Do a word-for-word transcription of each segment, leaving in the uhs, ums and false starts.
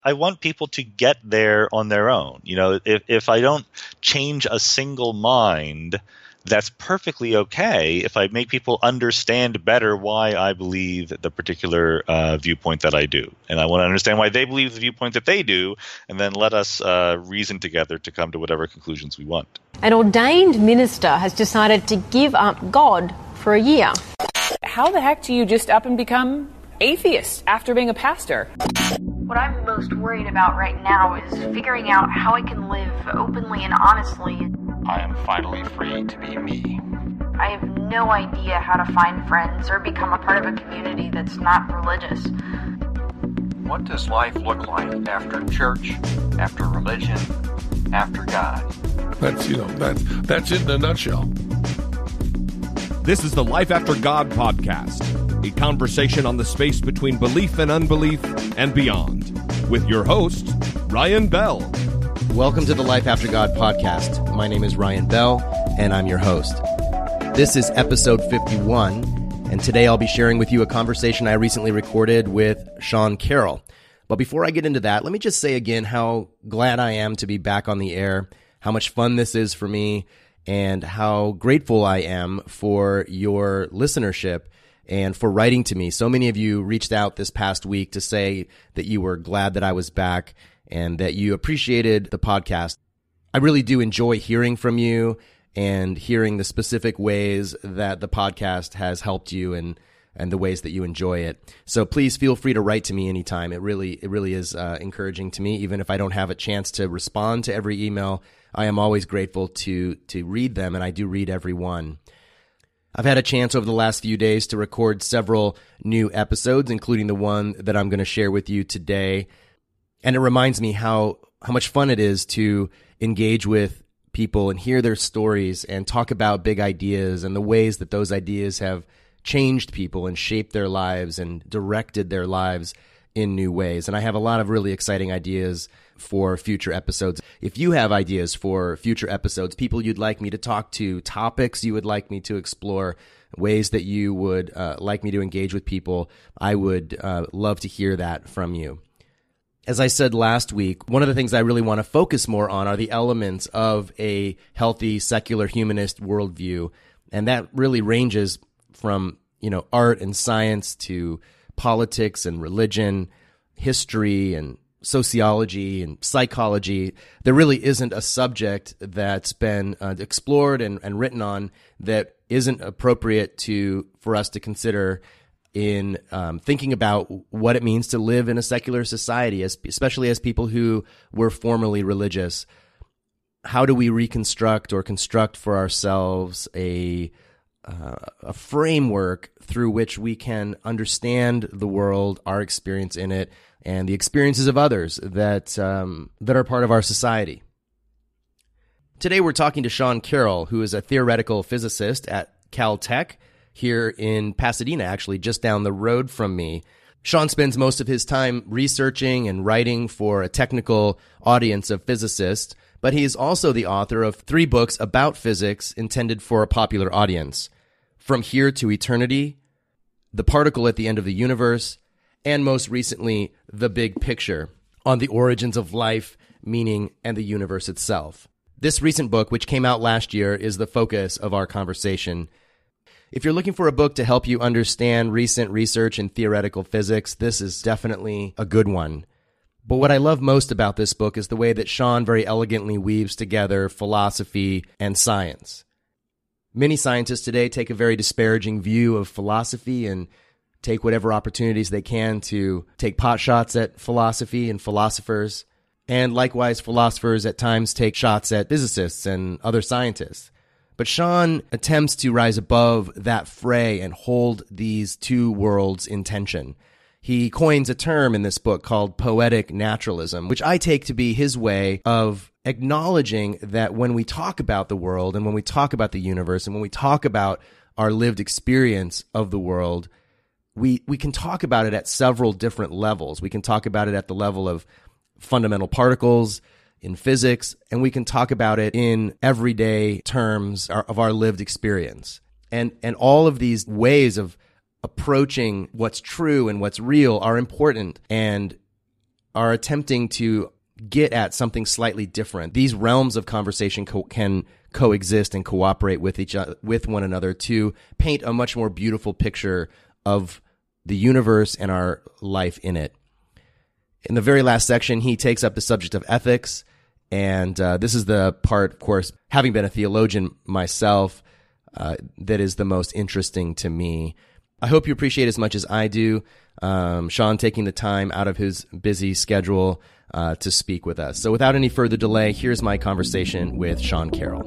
I want people to get there on their own. You know, if, if I don't change a single mind, that's perfectly okay if I make people understand better why I believe the particular uh, viewpoint that I do. And I want to understand why they believe the viewpoint that they do, and then let us uh, reason together to come to whatever conclusions we want. An ordained minister has decided to give up God for a year. How the heck do you just up and become atheist after being a pastor? What I'm most worried about right now is figuring out how I can live openly and honestly. I am finally free to be me. I have no idea how to find friends or become a part of a community that's not religious. What does life look like after church, after religion, after God? That's, you know, that's, that's it in a nutshell. This is the Life After God podcast, a conversation on the space between belief and unbelief and beyond, with your host, Ryan Bell. Welcome to the Life After God podcast. My name is Ryan Bell, and I'm your host. This is episode fifty-one, and today I'll be sharing with you a conversation I recently recorded with Sean Carroll. But before I get into that, let me just say again how glad I am to be back on the air, how much fun this is for me, and how grateful I am for your listenership and for writing to me. So many of you reached out this past week to say that you were glad that I was back and that you appreciated the podcast. I really do enjoy hearing from you and hearing the specific ways that the podcast has helped you and and the ways that you enjoy it. So please feel free to write to me anytime. It really it really is uh, encouraging to me, even if I don't have a chance to respond to every email. I am always grateful to to read them, and I do read every one. I've had a chance over the last few days to record several new episodes, including the one that I'm going to share with you today. And it reminds me how, how much fun it is to engage with people and hear their stories and talk about big ideas and the ways that those ideas have changed people and shaped their lives and directed their lives in new ways. And I have a lot of really exciting ideas for future episodes. If you have ideas for future episodes, people you'd like me to talk to, topics you would like me to explore, ways that you would uh, like me to engage with people, I would uh, love to hear that from you. As I said last week, one of the things I really want to focus more on are the elements of a healthy, secular, humanist worldview. And that really ranges from, you know, art and science to politics and religion, history and sociology and psychology. There really isn't a subject that's been uh, explored and, and written on that isn't appropriate to for us to consider in um, thinking about what it means to live in a secular society, as, especially as people who were formerly religious. How do we reconstruct or construct for ourselves a uh, a framework through which we can understand the world, our experience in it, and the experiences of others that um, that are part of our society? Today we're talking to Sean Carroll, who is a theoretical physicist at Caltech here in Pasadena, actually just down the road from me. Sean spends most of his time researching and writing for a technical audience of physicists, but he is also the author of three books about physics intended for a popular audience: From Here to Eternity, The Particle at the End of the Universe, and most recently, The Big Picture, on the origins of life, meaning, and the universe itself. This recent book, which came out last year, is the focus of our conversation. If you're looking for a book to help you understand recent research in theoretical physics, this is definitely a good one. But what I love most about this book is the way that Sean very elegantly weaves together philosophy and science. Many scientists today take a very disparaging view of philosophy and take whatever opportunities they can to take pot shots at philosophy and philosophers. And likewise, philosophers at times take shots at physicists and other scientists. But Sean attempts to rise above that fray and hold these two worlds in tension. He coins a term in this book called poetic naturalism, which I take to be his way of acknowledging that when we talk about the world and when we talk about the universe and when we talk about our lived experience of the world, we we can talk about it at several different levels. We can talk about it at the level of fundamental particles in physics, and we can talk about it in everyday terms of our lived experience. And and all of these ways of approaching what's true and what's real are important. And are attempting to get at something slightly different. These realms of conversation co- can coexist and cooperate with each other, with one another, to paint a much more beautiful picture of the universe and our life in it. In the very last section, he takes up the subject of ethics, and uh, this is the part, of course, having been a theologian myself, uh, that is the most interesting to me. I hope you appreciate as much as I do um, Sean taking the time out of his busy schedule uh, to speak with us. So without any further delay, here's my conversation with Sean Carroll.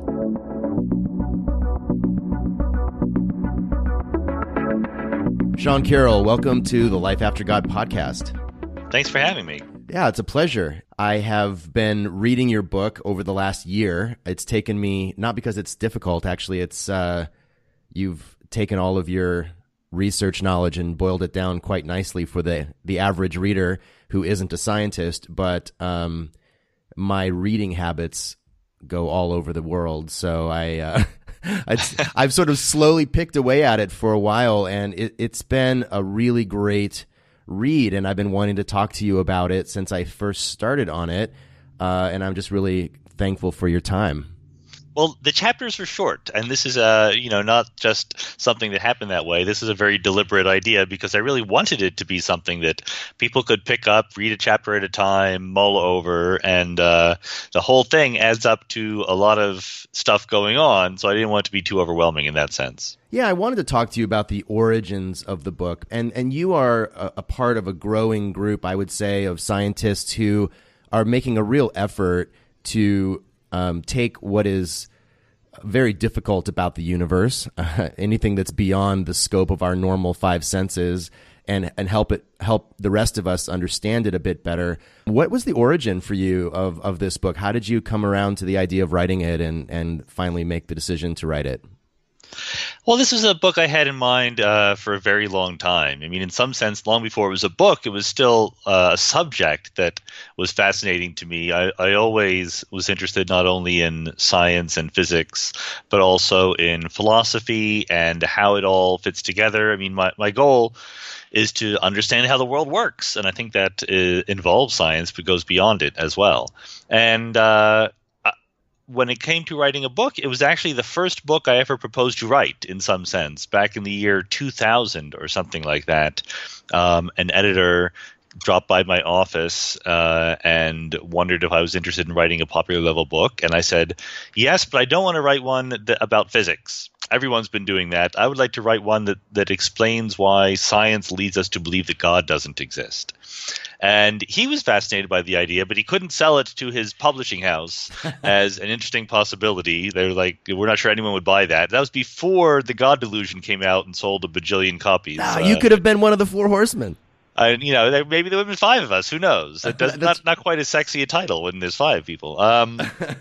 Sean Carroll, welcome to the Life After God podcast. Thanks for having me. Yeah, it's a pleasure. I have been reading your book over the last year. It's taken me, not because it's difficult, actually, it's uh, you've taken all of your research knowledge and boiled it down quite nicely for the, the average reader who isn't a scientist, but um, my reading habits go all over the world, so I... Uh, I've sort of slowly picked away at it for a while, and it, it's been a really great read, and I've been wanting to talk to you about it since I first started on it, uh, and I'm just really thankful for your time. Well, the chapters are short, and this is uh, you know not just something that happened that way. This is a very deliberate idea because I really wanted it to be something that people could pick up, read a chapter at a time, mull over, and uh, the whole thing adds up to a lot of stuff going on, so I didn't want it to be too overwhelming in that sense. Yeah, I wanted to talk to you about the origins of the book, and, and you are a, a part of a growing group, I would say, of scientists who are making a real effort to Um, take what is very difficult about the universe, uh, anything that's beyond the scope of our normal five senses, and and help it help the rest of us understand it a bit better. What was the origin for you of, of this book? How did you come around to the idea of writing it and, and finally make the decision to write it? Well, this was a book I had in mind uh, for a very long time. I mean, in some sense, long before it was a book, it was still uh, a subject that was fascinating to me. I, I always was interested not only in science and physics, but also in philosophy and how it all fits together. I mean, my, my goal is to understand how the world works, and I think that uh, involves science, but goes beyond it as well. And uh when it came to writing a book, it was actually the first book I ever proposed to write, in some sense. Back in the year two thousand or something like that, um, an editor dropped by my office uh, and wondered if I was interested in writing a popular level book. And I said, yes, but I don't want to write one that, about physics. Everyone's been doing that. I would like to write one that, that explains why science leads us to believe that God doesn't exist. And he was fascinated by the idea, but he couldn't sell it to his publishing house as an interesting possibility. They were like, we're not sure anyone would buy that. That was before The God Delusion came out and sold a bajillion copies. No, uh, you could have been one of the Four Horsemen. I, you know, there, maybe there would have been five of us. Who knows? It does, not not quite as sexy a title when there's five people. Um,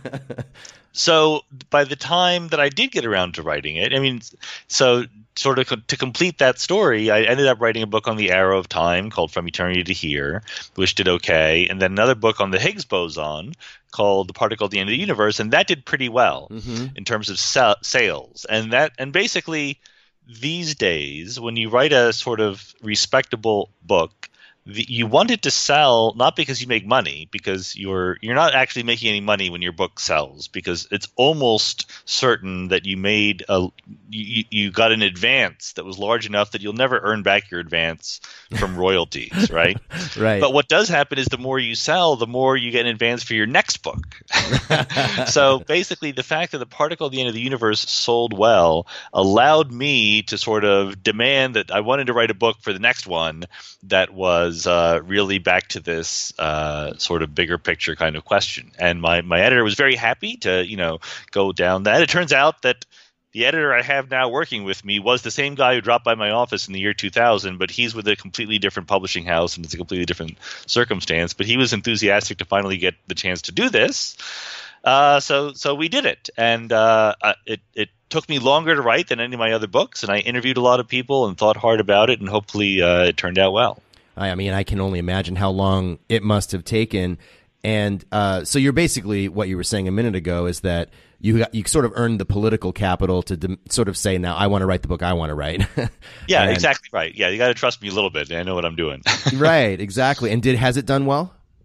so by the time that I did get around to writing it, I mean, so sort of co- to complete that story, I ended up writing a book on the arrow of time called From Eternity to Here, which did okay, and then another book on the Higgs boson called The Particle at the End of the Universe, and that did pretty well mm-hmm. in terms of sa- sales. And that, and basically, these days, when you write a sort of respectable book, the, you want it to sell not because you make money, because you're you're not actually making any money when your book sells, because it's almost certain that you made a you, you got an advance that was large enough that you'll never earn back your advance from royalties, right? Right. But what does happen is the more you sell, the more you get an advance for your next book. So basically, the fact that The Particle at the End of the Universe sold well allowed me to sort of demand that I wanted to write a book for the next one that was Uh, really back to this uh, sort of bigger picture kind of question. And my, my editor was very happy to, you know, go down that. It turns out that the editor I have now working with me was the same guy who dropped by my office in the year two thousand, but he's with a completely different publishing house and it's a completely different circumstance. But he was enthusiastic to finally get the chance to do this. Uh, so so we did it. And uh, it it took me longer to write than any of my other books, and I interviewed a lot of people and thought hard about it, and hopefully uh, it turned out well. I mean, I can only imagine how long it must have taken. And uh, so you're basically, what you were saying a minute ago is that you got, you sort of earned the political capital to de- sort of say, now I want to write the book I want to write. Yeah, and, exactly right. Yeah, you got to trust me a little bit. I know what I'm doing. Right, exactly. And did has it done well?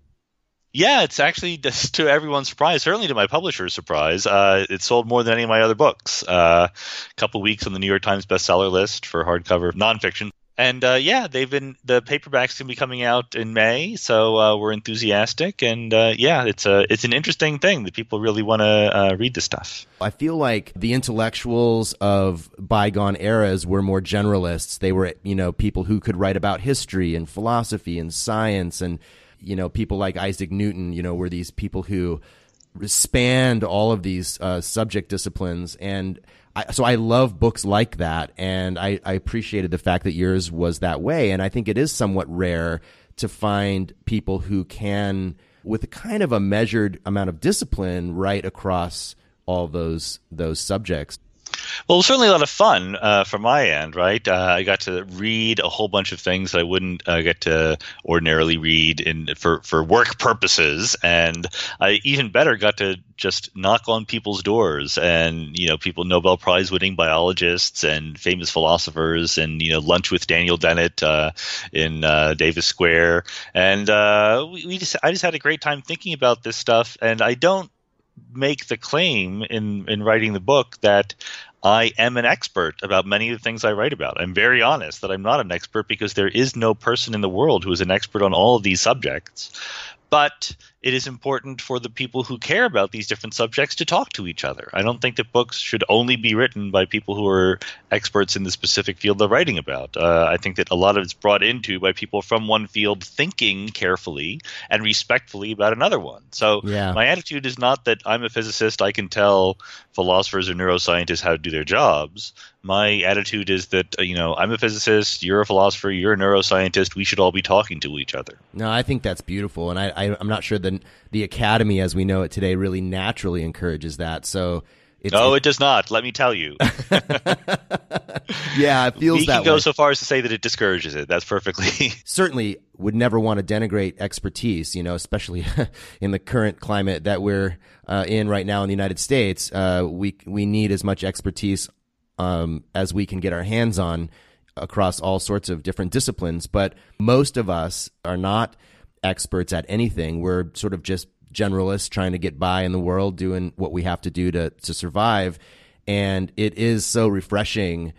Yeah, it's actually, just to everyone's surprise, certainly to my publisher's surprise, uh, it sold more than any of my other books. Uh, a couple weeks on the New York Times bestseller list for hardcover nonfiction. And uh, yeah, they've been the paperbacks can be coming out in May, so uh, we're enthusiastic. And uh, yeah, it's a it's an interesting thing that people really want to uh, read this stuff. I feel like the intellectuals of bygone eras were more generalists. They were, you know, people who could write about history and philosophy and science, and you know, people like Isaac Newton. You know, were these people who spanned all of these uh, subject disciplines. And I, so I love books like that, and I, I appreciated the fact that yours was that way. And I think it is somewhat rare to find people who can, with a kind of a measured amount of discipline, write across all those those subjects. Well, it was certainly a lot of fun uh, from my end, right? Uh, I got to read a whole bunch of things that I wouldn't uh, get to ordinarily read in for, for work purposes, and I even better got to just knock on people's doors, and you know, people, Nobel Prize winning biologists and famous philosophers, and you know, lunch with Daniel Dennett uh, in uh, Davis Square, and uh, we, we just I just had a great time thinking about this stuff, and I don't make the claim in in writing the book that I am an expert about many of the things I write about. I'm very honest that I'm not an expert, because there is no person in the world who is an expert on all of these subjects. But it is important for the people who care about these different subjects to talk to each other. I don't think that books should only be written by people who are experts in the specific field they're writing about. Uh, I think that a lot of it's brought into by people from one field thinking carefully and respectfully about another one. So yeah. My attitude is not that I'm a physicist, I can tell philosophers or neuroscientists how to do their jobs. My attitude is that, uh, you know, I'm a physicist, you're a philosopher, you're a neuroscientist, we should all be talking to each other. No, I think that's beautiful, and I, I, I'm not sure that the academy as we know it today really naturally encourages that. So it's, no, it, it does not. Let me tell you. Yeah, it feels we that can go way. so far as to say that it discourages it. That's perfectly Certainly would never want to denigrate expertise, you know, especially in the current climate that we're uh, in right now in the United States. Uh, we we need as much expertise um, as we can get our hands on across all sorts of different disciplines. But most of us are not experts at anything. We're sort of just generalists trying to get by in the world, doing what we have to do to to survive. And it is so refreshing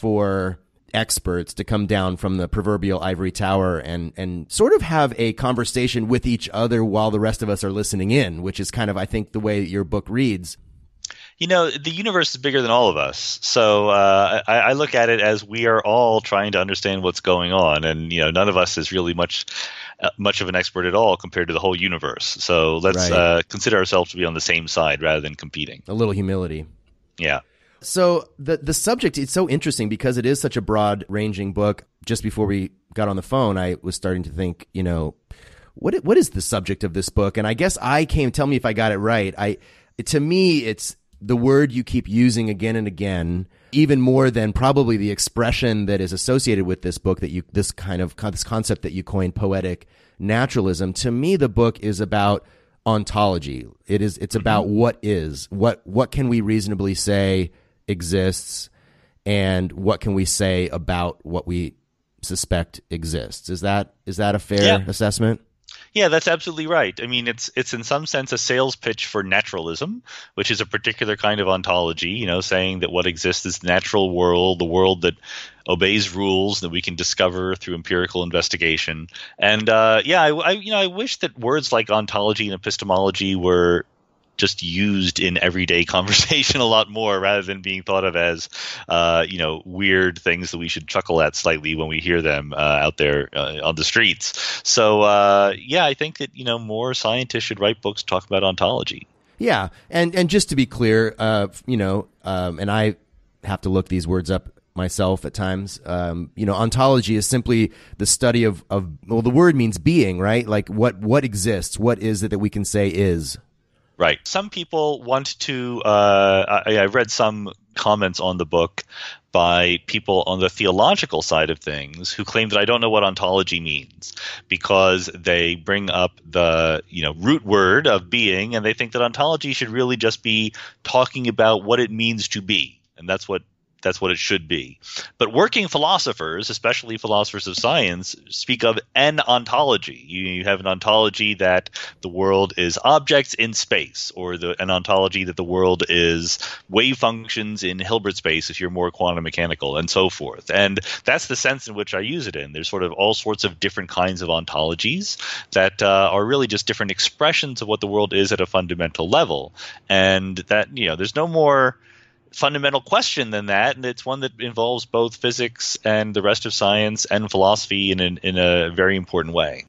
for experts to come down from the proverbial ivory tower and and sort of have a conversation with each other while the rest of us are listening in, which is kind of, I think, the way your book reads. You know, the universe is bigger than all of us. So uh, I, I look at it as we are all trying to understand what's going on. And, you know, none of us is really much uh, much of an expert at all compared to the whole universe. So let's Right. uh, consider ourselves to be on the same side rather than competing. A little humility. Yeah. So the the subject, it's so interesting because it is such a broad-ranging book. Just before we got on the phone, I was starting to think, you know, what what is the subject of this book? And I guess I came, tell me if I got it right. I to me, it's the word you keep using again and again, even more than probably the expression that is associated with this book, that you this kind of this concept that you coined, poetic naturalism. To me, the book is about ontology. It is it's about what is, what what can we reasonably say exists, and what can we say about what we suspect exists. Is that is that a fair Yeah. assessment? Yeah, that's absolutely right. I mean, it's it's in some sense a sales pitch for naturalism, which is a particular kind of ontology, you know, saying that what exists is the natural world, the world that obeys rules that we can discover through empirical investigation. And uh, yeah, I, I you know I wish that words like ontology and epistemology were just used in everyday conversation a lot more, rather than being thought of as, uh, you know, weird things that we should chuckle at slightly when we hear them uh, out there uh, on the streets. So, uh, yeah, I think that, you know, more scientists should write books to talk about ontology. Yeah, and and just to be clear, uh, you know, um, and I have to look these words up myself at times. Um, you know, ontology is simply the study of of well, the word means being, right? Like what what exists, what is it that we can say is. Right. Some people want to, uh, I, I read some comments on the book by people on the theological side of things who claim that I don't know what ontology means, because they bring up the, you know, root word of being, and they think that ontology should really just be talking about what it means to be. And that's what that's what it should be. But working philosophers, especially philosophers of science, speak of an ontology. You, you have an ontology that the world is objects in space, or the, an ontology that the world is wave functions in Hilbert space if you're more quantum mechanical, and so forth. And that's the sense in which I use it in. There's sort of all sorts of different kinds of ontologies that uh, are really just different expressions of what the world is at a fundamental level. And that, you know, there's no more fundamental question than that, and it's one that involves both physics and the rest of science and philosophy in, in, in a very important way.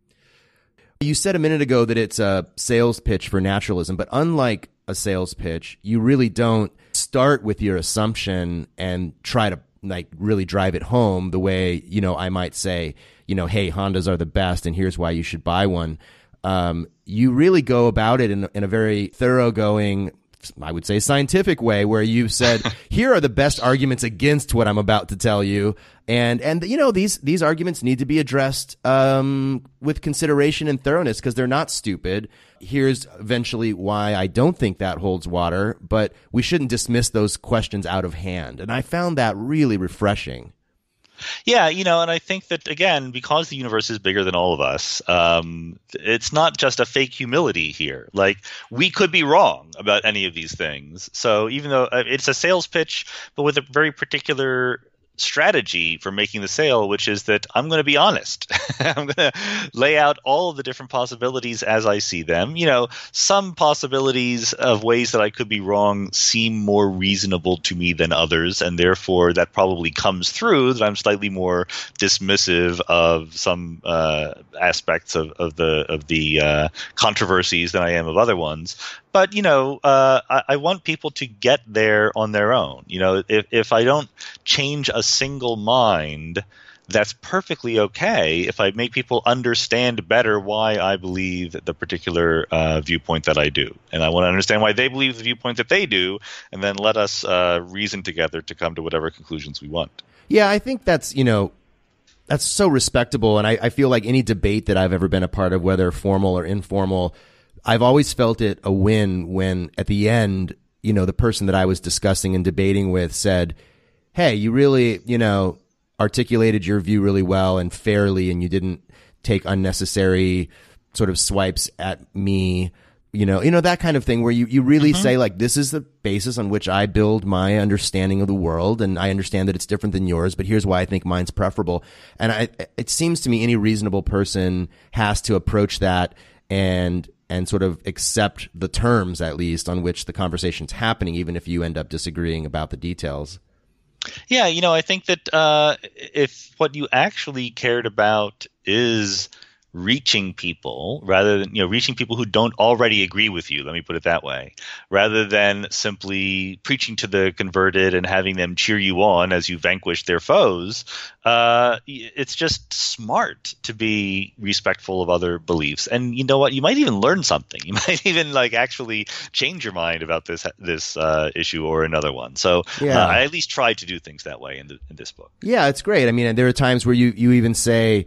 You said a minute ago that it's a sales pitch for naturalism, but unlike a sales pitch, you really don't start with your assumption and try to like really drive it home the way, you know, I might say, you know, hey, Hondas are the best and here's why you should buy one. Um, you really go about it in, in a very thoroughgoing, I would say scientific way, where you've said, here are the best arguments against what I'm about to tell you. And, and, you know, these, these arguments need to be addressed, um, with consideration and thoroughness because they're not stupid. Here's eventually why I don't think that holds water, but we shouldn't dismiss those questions out of hand. And I found that really refreshing. Yeah, you know, and I think that, again, because the universe is bigger than all of us, um, it's not just a fake humility here. Like, we could be wrong about any of these things. So even though it's a sales pitch, but with a very particular strategy for making the sale, which is that I'm going to be honest. I'm going to lay out all of the different possibilities as I see them. You know, some possibilities of ways that I could be wrong seem more reasonable to me than others, and therefore that probably comes through that I'm slightly more dismissive of some uh, aspects of, of the of the uh, controversies than I am of other ones. But, you know, uh, I, I want people to get there on their own. You know, if, if I don't change a single mind, that's perfectly okay if I make people understand better why I believe the particular uh, viewpoint that I do. And I want to understand why they believe the viewpoint that they do, and then let us uh, reason together to come to whatever conclusions we want. Yeah, I think that's, you know, that's so respectable. And I, I feel like any debate that I've ever been a part of, whether formal or informal, I've always felt it a win when at the end, you know, the person that I was discussing and debating with said, hey, you really, you know, articulated your view really well and fairly, and you didn't take unnecessary sort of swipes at me, you know, you know, that kind of thing where you, you really mm-hmm. say like, this is the basis on which I build my understanding of the world. And I understand that it's different than yours, but here's why I think mine's preferable. And I, it seems to me any reasonable person has to approach that and and sort of accept the terms, at least, on which the conversation's happening, even if you end up disagreeing about the details. Yeah, you know, I think that uh, if what you actually cared about is reaching people rather than, you know, reaching people who don't already agree with you, let me put it that way, rather than simply preaching to the converted and having them cheer you on as you vanquish their foes, uh, it's just smart to be respectful of other beliefs. And you know what? You might even learn something. You might even like actually change your mind about this this uh, issue or another one. So yeah. uh, I at least tried to do things that way in, the, in this book. Yeah, it's great. I mean, there are times where you, you even say,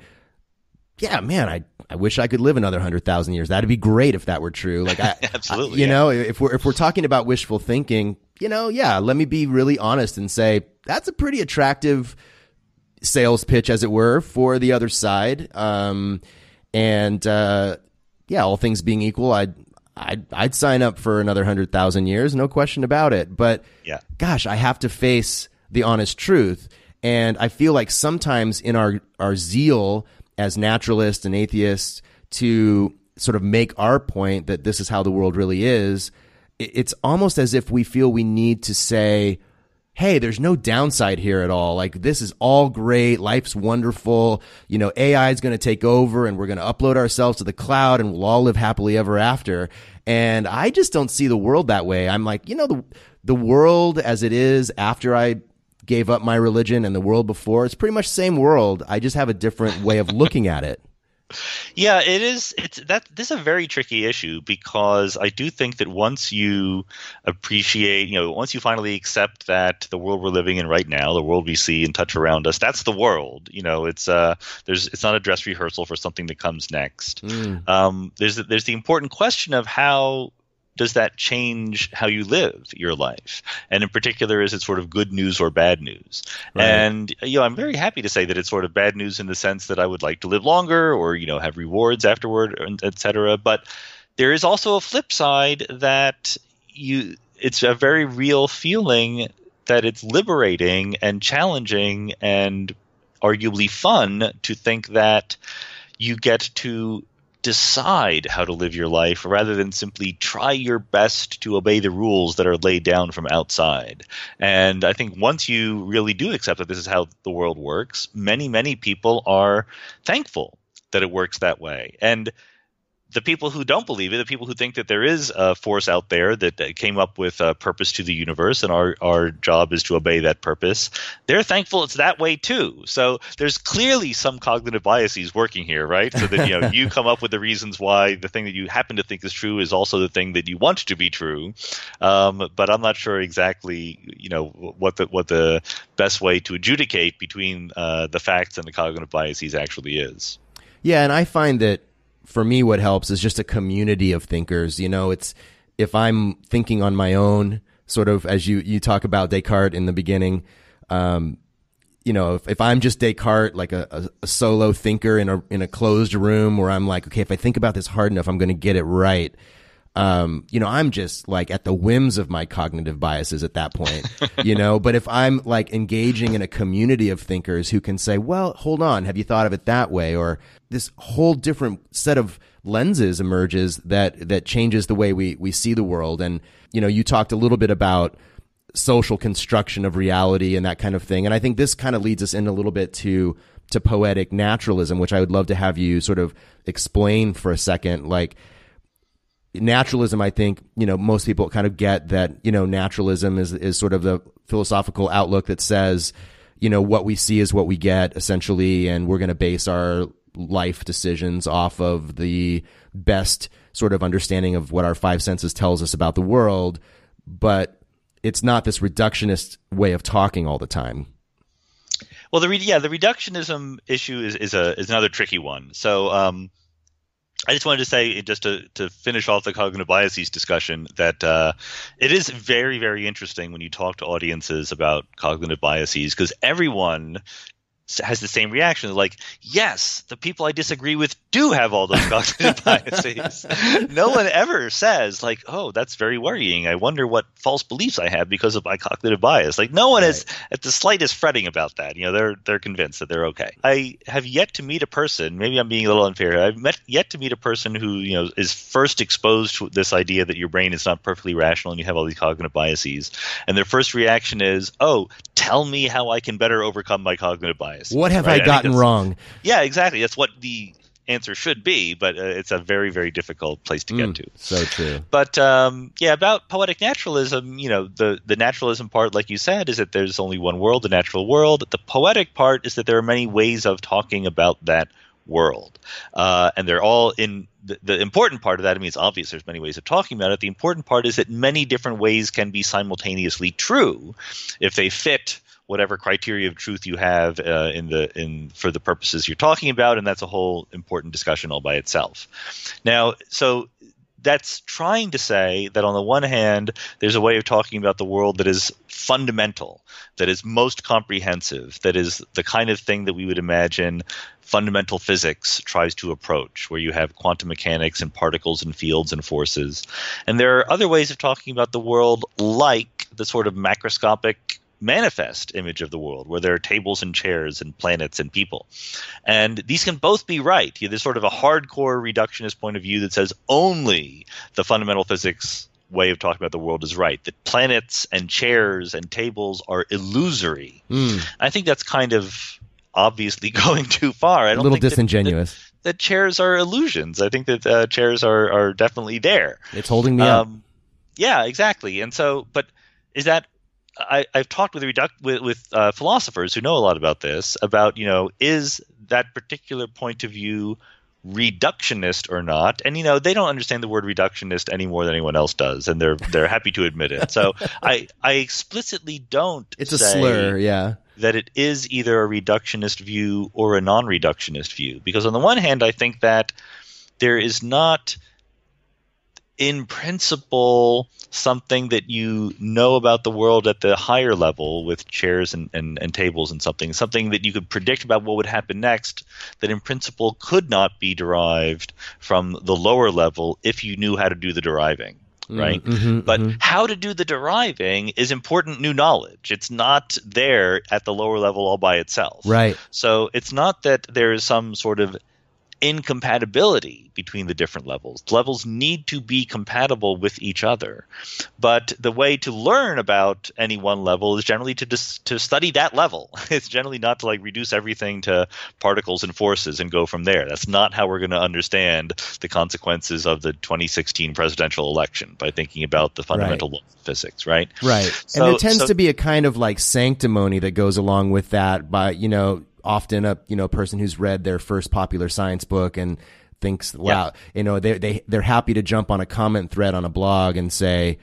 yeah, man, I I wish I could live another hundred thousand years. That'd be great if that were true. Like, I, absolutely, I, you yeah. know, if we're if we're talking about wishful thinking, you know, yeah, let me be really honest and say that's a pretty attractive sales pitch, as it were, for the other side. Um, and uh, yeah, all things being equal, I'd I'd I'd sign up for another hundred thousand years, no question about it. But yeah, gosh, I have to face the honest truth, and I feel like sometimes in our our zeal as naturalists and atheists to sort of make our point that this is how the world really is, it's almost as if we feel we need to say, hey, there's no downside here at all. Like, this is all great. Life's wonderful. You know, A I is going to take over and we're going to upload ourselves to the cloud and we'll all live happily ever after. And I just don't see the world that way. I'm like, you know, the, the world as it is after I gave up my religion and the world before, it's pretty much the same world. I just have a different way of looking at it. Yeah, it is. It's that this is a very tricky issue because I do think that once you appreciate, you know, once you finally accept that the world we're living in right now, the world we see and touch around us, that's the world. You know, it's uh, there's it's not a dress rehearsal for something that comes next. Mm. Um, there's there's the important question of how does that change how you live your life? And in particular, is it sort of good news or bad news? Right. And, you know, I'm very happy to say that it's sort of bad news in the sense that I would like to live longer or, you know, have rewards afterward, et cetera. But there is also a flip side that you it's a very real feeling that it's liberating and challenging and arguably fun to think that you get to decide how to live your life rather than simply try your best to obey the rules that are laid down from outside. And I think once you really do accept that this is how the world works, many, many people are thankful that it works that way. And the people who don't believe it, the people who think that there is a force out there that came up with a purpose to the universe and our, our job is to obey that purpose, they're thankful it's that way too. So there's clearly some cognitive biases working here, right? So that, you know, you come up with the reasons why the thing that you happen to think is true is also the thing that you want to be true. Um, but I'm not sure exactly, you know, what the what the best way to adjudicate between uh, the facts and the cognitive biases actually is. Yeah, and I find that for me, what helps is just a community of thinkers. You know, it's if I'm thinking on my own, sort of as you, you talk about Descartes in the beginning, um, you know, if, if I'm just Descartes, like a, a, a solo thinker in a in a closed room where I'm like, okay, if I think about this hard enough, I'm going to get it right. Um, you know, I'm just like at the whims of my cognitive biases at that point, you know, but if I'm like engaging in a community of thinkers who can say, well, hold on, have you thought of it that way? Or this whole different set of lenses emerges that, that changes the way we, we see the world. And, you know, you talked a little bit about social construction of reality and that kind of thing. And I think this kind of leads us in a little bit to, to poetic naturalism, which I would love to have you sort of explain for a second. Like, naturalism, I think, you know, most people kind of get that, you know, naturalism is, is sort of the philosophical outlook that says, you know, what we see is what we get, essentially, and we're going to base our life decisions off of the best sort of understanding of what our five senses tells us about the world. But it's not this reductionist way of talking all the time. Well, the re- yeah, the reductionism issue is, is a is another tricky one. So, um, I just wanted to say, just to, to finish off the cognitive biases discussion, that uh, it is very, very interesting when you talk to audiences about cognitive biases, because everyone has the same reaction. Like, yes, the people I disagree with do have all those cognitive biases. No one ever says, like, oh, that's very worrying. I wonder what false beliefs I have because of my cognitive bias. Like, no one right. is at the slightest fretting about that. You know, they're they're convinced that they're okay. I have yet to meet a person, maybe I'm being a little unfair, I've met yet to meet a person who, you know, is first exposed to this idea that your brain is not perfectly rational and you have all these cognitive biases. And their first reaction is, oh, tell me how I can better overcome my cognitive bias. What have right? I gotten I wrong? Yeah, exactly. That's what the answer should be, but uh, it's a very, very difficult place to mm, get to. So true. But um, yeah, about poetic naturalism, you know, the, the naturalism part, like you said, is that there's only one world, the natural world. The poetic part is that there are many ways of talking about that world. Uh, and they're all in the, the important part of that. I mean, it's obvious there's many ways of talking about it. The important part is that many different ways can be simultaneously true if they fit whatever criteria of truth you have uh, in the in for the purposes you're talking about, and that's a whole important discussion all by itself. Now, so that's trying to say that on the one hand, there's a way of talking about the world that is fundamental, that is most comprehensive, that is the kind of thing that we would imagine fundamental physics tries to approach, where you have quantum mechanics and particles and fields and forces. And there are other ways of talking about the world, like the sort of macroscopic manifest image of the world, where there are tables and chairs and planets and people. And these can both be right. There's sort of a hardcore reductionist point of view that says only the fundamental physics way of talking about the world is right, that planets and chairs and tables are illusory. Mm. I think that's kind of obviously going too far. I don't a little think disingenuous. That, that, that chairs are illusions. I think that uh, chairs are, are definitely there. It's holding me um, up. Yeah, exactly. And so, but is that I, I've talked with reduct, with, with uh, philosophers who know a lot about this, about, you know, is that particular point of view reductionist or not? And, you know, they don't understand the word reductionist any more than anyone else does, and they're they're happy to admit it. So I I explicitly don't It's a say slur, yeah. that it is either a reductionist view or a non-reductionist view. Because on the one hand, I think that there is not in principle, something that you know about the world at the higher level with chairs and, and, and tables and something, something that you could predict about what would happen next, that in principle could not be derived from the lower level if you knew how to do the deriving. Right. Mm-hmm, but mm-hmm. how to do the deriving is important new knowledge. It's not there at the lower level all by itself. Right. So it's not that there is some sort of incompatibility between the different levels. Levels need to be compatible with each other. But the way to learn about any one level is generally to dis- to study that level. It's generally not to like reduce everything to particles and forces and go from there. That's not how we're going to understand the consequences of the twenty sixteen presidential election, by thinking about the fundamental Right. laws of physics, right? Right. So, and there tends so, to be a kind of like sanctimony that goes along with that by, you know, often a, you know, person who's read their first popular science book and thinks, wow, Yeah. you know, they, they, they're happy to jump on a comment thread on a blog and say,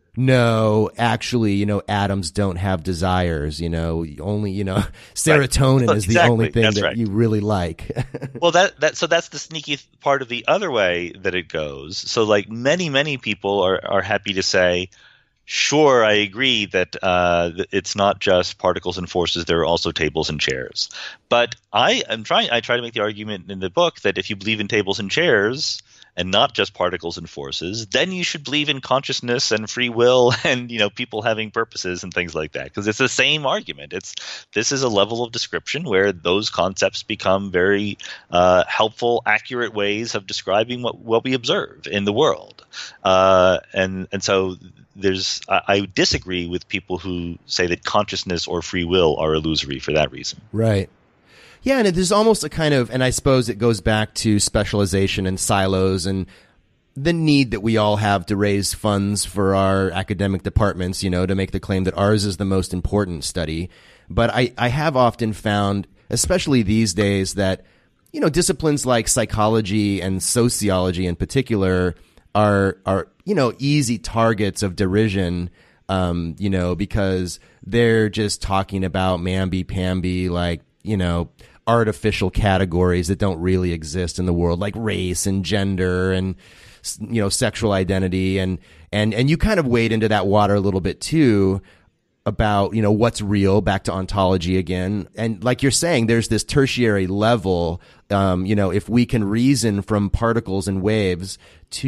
no, actually, you know, atoms don't have desires, you know, only, you know, serotonin Right. is the Exactly. only thing That's that right. you really like. Well, that that so that's the sneaky th- part of the other way that it goes. So, like many many people are are happy to say, sure, I agree that uh, th- it's not just particles and forces. There are also tables and chairs. But I am trying. I try to make the argument in the book that if you believe in tables and chairs and not just particles and forces, then you should believe in consciousness and free will and, you know, people having purposes and things like that. Because it's the same argument. It's this is a level of description where those concepts become very uh, helpful, accurate ways of describing what, what we observe in the world. Uh, and and so there's I, I disagree with people who say that consciousness or free will are illusory for that reason. Right. Yeah, and there's almost a kind of, and I suppose it goes back to specialization and silos and the need that we all have to raise funds for our academic departments, you know, to make the claim that ours is the most important study. But I, I have often found, especially these days, that, you know, disciplines like psychology and sociology in particular are, are, you know, easy targets of derision, um, you know, because they're just talking about mamby-pamby, like, you know, artificial categories that don't really exist in the world, like race and gender and, you know, sexual identity. And, and, and you kind of wade into that water a little bit too about, you know, what's real, back to ontology again. And like you're saying, there's this tertiary level. Um, you know, if we can reason from particles and waves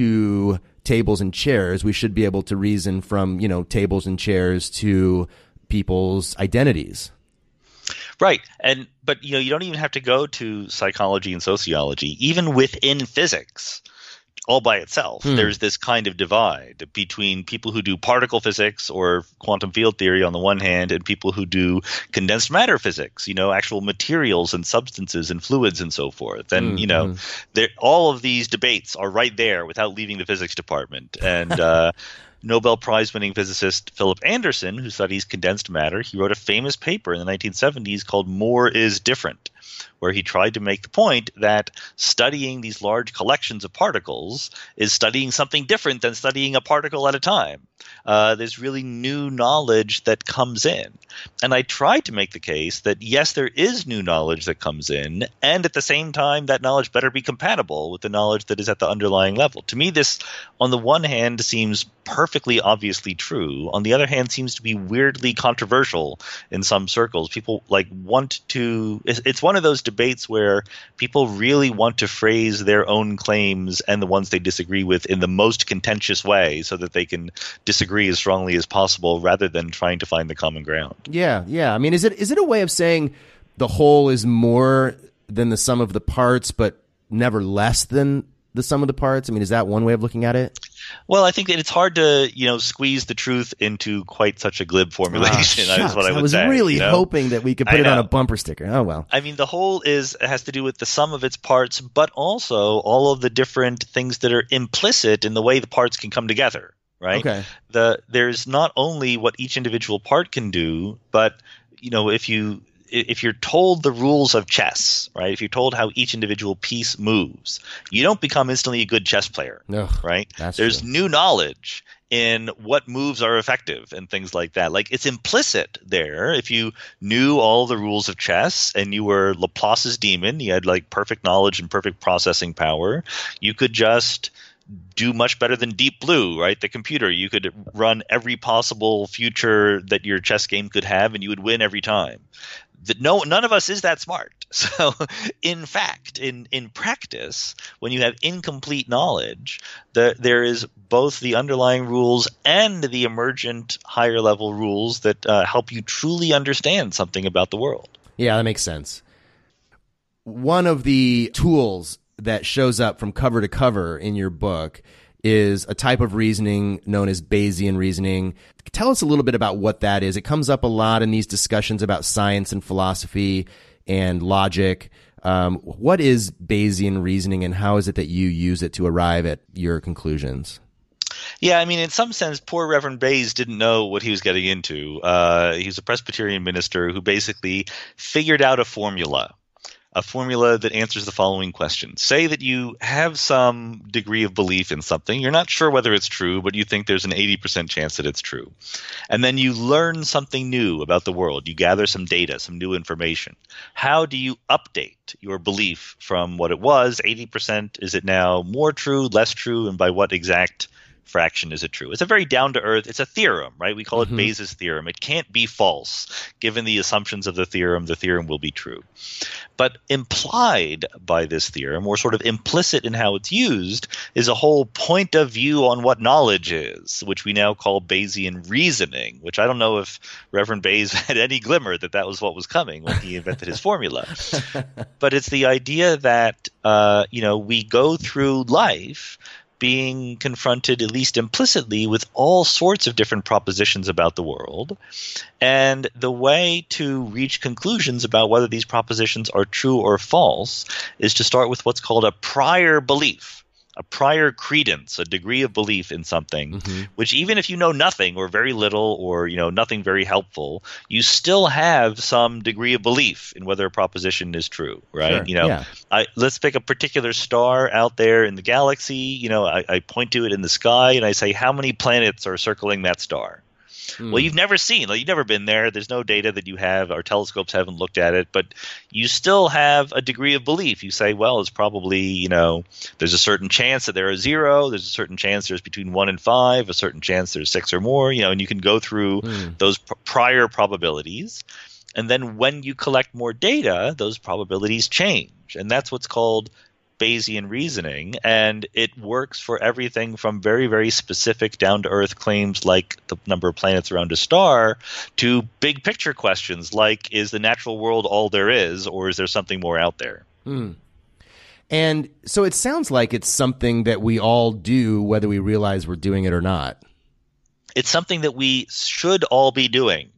to tables and chairs, we should be able to reason from, you know, tables and chairs to people's identities. Right. And but you know, you don't even have to go to psychology and sociology. Even within physics, all by itself, Hmm. there's this kind of divide between people who do particle physics or quantum field theory on the one hand and people who do condensed matter physics, you know, actual materials and substances and fluids and so forth. And, Mm, you know, mm. there all of these debates are right there without leaving the physics department. And uh Nobel Prize-winning physicist Philip Anderson, who studies condensed matter, he wrote a famous paper in the nineteen seventies called More is Different, where he tried to make the point that studying these large collections of particles is studying something different than studying a particle at a time. Uh, there's really new knowledge that comes in. And I tried to make the case that, yes, there is new knowledge that comes in, and at the same time, that knowledge better be compatible with the knowledge that is at the underlying level. To me, this, on the one hand, seems perfectly obviously true. On the other hand, seems to be weirdly controversial in some circles. People like want to – it's one of those debates where people really want to phrase their own claims and the ones they disagree with in the most contentious way so that they can disagree as strongly as possible rather than trying to find the common ground. Yeah, yeah. I mean, is it is it a way of saying the whole is more than the sum of the parts, but never less than the sum of the parts? I mean, is that one way of looking at it? Well, I think that it's hard to, you know, squeeze the truth into quite such a glib formulation. Ah, That's what I shucks. would I was say, really you know? hoping that we could I put it on know. a bumper sticker. Oh, well. I mean, the whole is has to do with the sum of its parts, but also all of the different things that are implicit in the way the parts can come together. Right. Okay. The there's not only what each individual part can do, but you know, if you if you're told the rules of chess, right? If you're told how each individual piece moves, you don't become instantly a good chess player, Ugh, right? that's There's true. new knowledge in what moves are effective and things like that. Like it's implicit there. If you knew all the rules of chess and you were Laplace's demon, you had like perfect knowledge and perfect processing power, you could just do much better than Deep Blue, right? The computer. You could run every possible future that your chess game could have, and you would win every time. That no, none of us is that smart. So, in fact, in, in practice, when you have incomplete knowledge, the, there is both the underlying rules and the emergent higher level rules that uh, help you truly understand something about the world. Yeah, that makes sense. One of the tools that shows up from cover to cover in your book is a type of reasoning known as Bayesian reasoning. Tell us a little bit about what that is. It comes up a lot in these discussions about science and philosophy and logic. Um, what is Bayesian reasoning, and how is it that you use it to arrive at your conclusions? Yeah, I mean, in some sense, poor Reverend Bayes didn't know what he was getting into. Uh, he was a Presbyterian minister who basically figured out a formula. A formula that answers the following question. Say that you have some degree of belief in something. You're not sure whether it's true, but you think there's an eighty percent chance that it's true. And then you learn something new about the world. You gather some data, some new information. How do you update your belief from what it was? eighty percent, is it now more true, less true, and by what exact fraction is it true? It's a very down-to-earth, it's a theorem, right? We call it mm-hmm. Bayes' theorem. It can't be false. Given the assumptions of the theorem, the theorem will be true. But implied by this theorem, or sort of implicit in how it's used, is a whole point of view on what knowledge is, which we now call Bayesian reasoning, which I don't know if Reverend Bayes had any glimmer that that was what was coming when he invented his formula. But it's the idea that, uh, you know, we go through life being confronted, at least implicitly, with all sorts of different propositions about the world. And the way to reach conclusions about whether these propositions are true or false is to start with what's called a prior belief, a prior credence, a degree of belief in something, mm-hmm. which even if you know nothing or very little or, you know, nothing very helpful, you still have some degree of belief in whether a proposition is true, right? Sure. You know, yeah. I, let's pick a particular star out there in the galaxy. You know, I, I point to it in the sky and I say, how many planets are circling that star? Mm. Well, you've never seen, like, you've never been there. There's no data that you have. Our telescopes haven't looked at it, but you still have a degree of belief. You say, well, it's probably, you know, there's a certain chance that there are zero. There's a certain chance there's between one and five, a certain chance there's six or more, you know, and you can go through mm. those pr- prior probabilities. And then when you collect more data, those probabilities change. And that's what's called Bayesian reasoning, and it works for everything from very, very specific down-to-earth claims like the number of planets around a star to big picture questions like, is the natural world all there is, or is there something more out there? Mm. And so it sounds like it's something that we all do, whether we realize we're doing it or not. It's something that we should all be doing,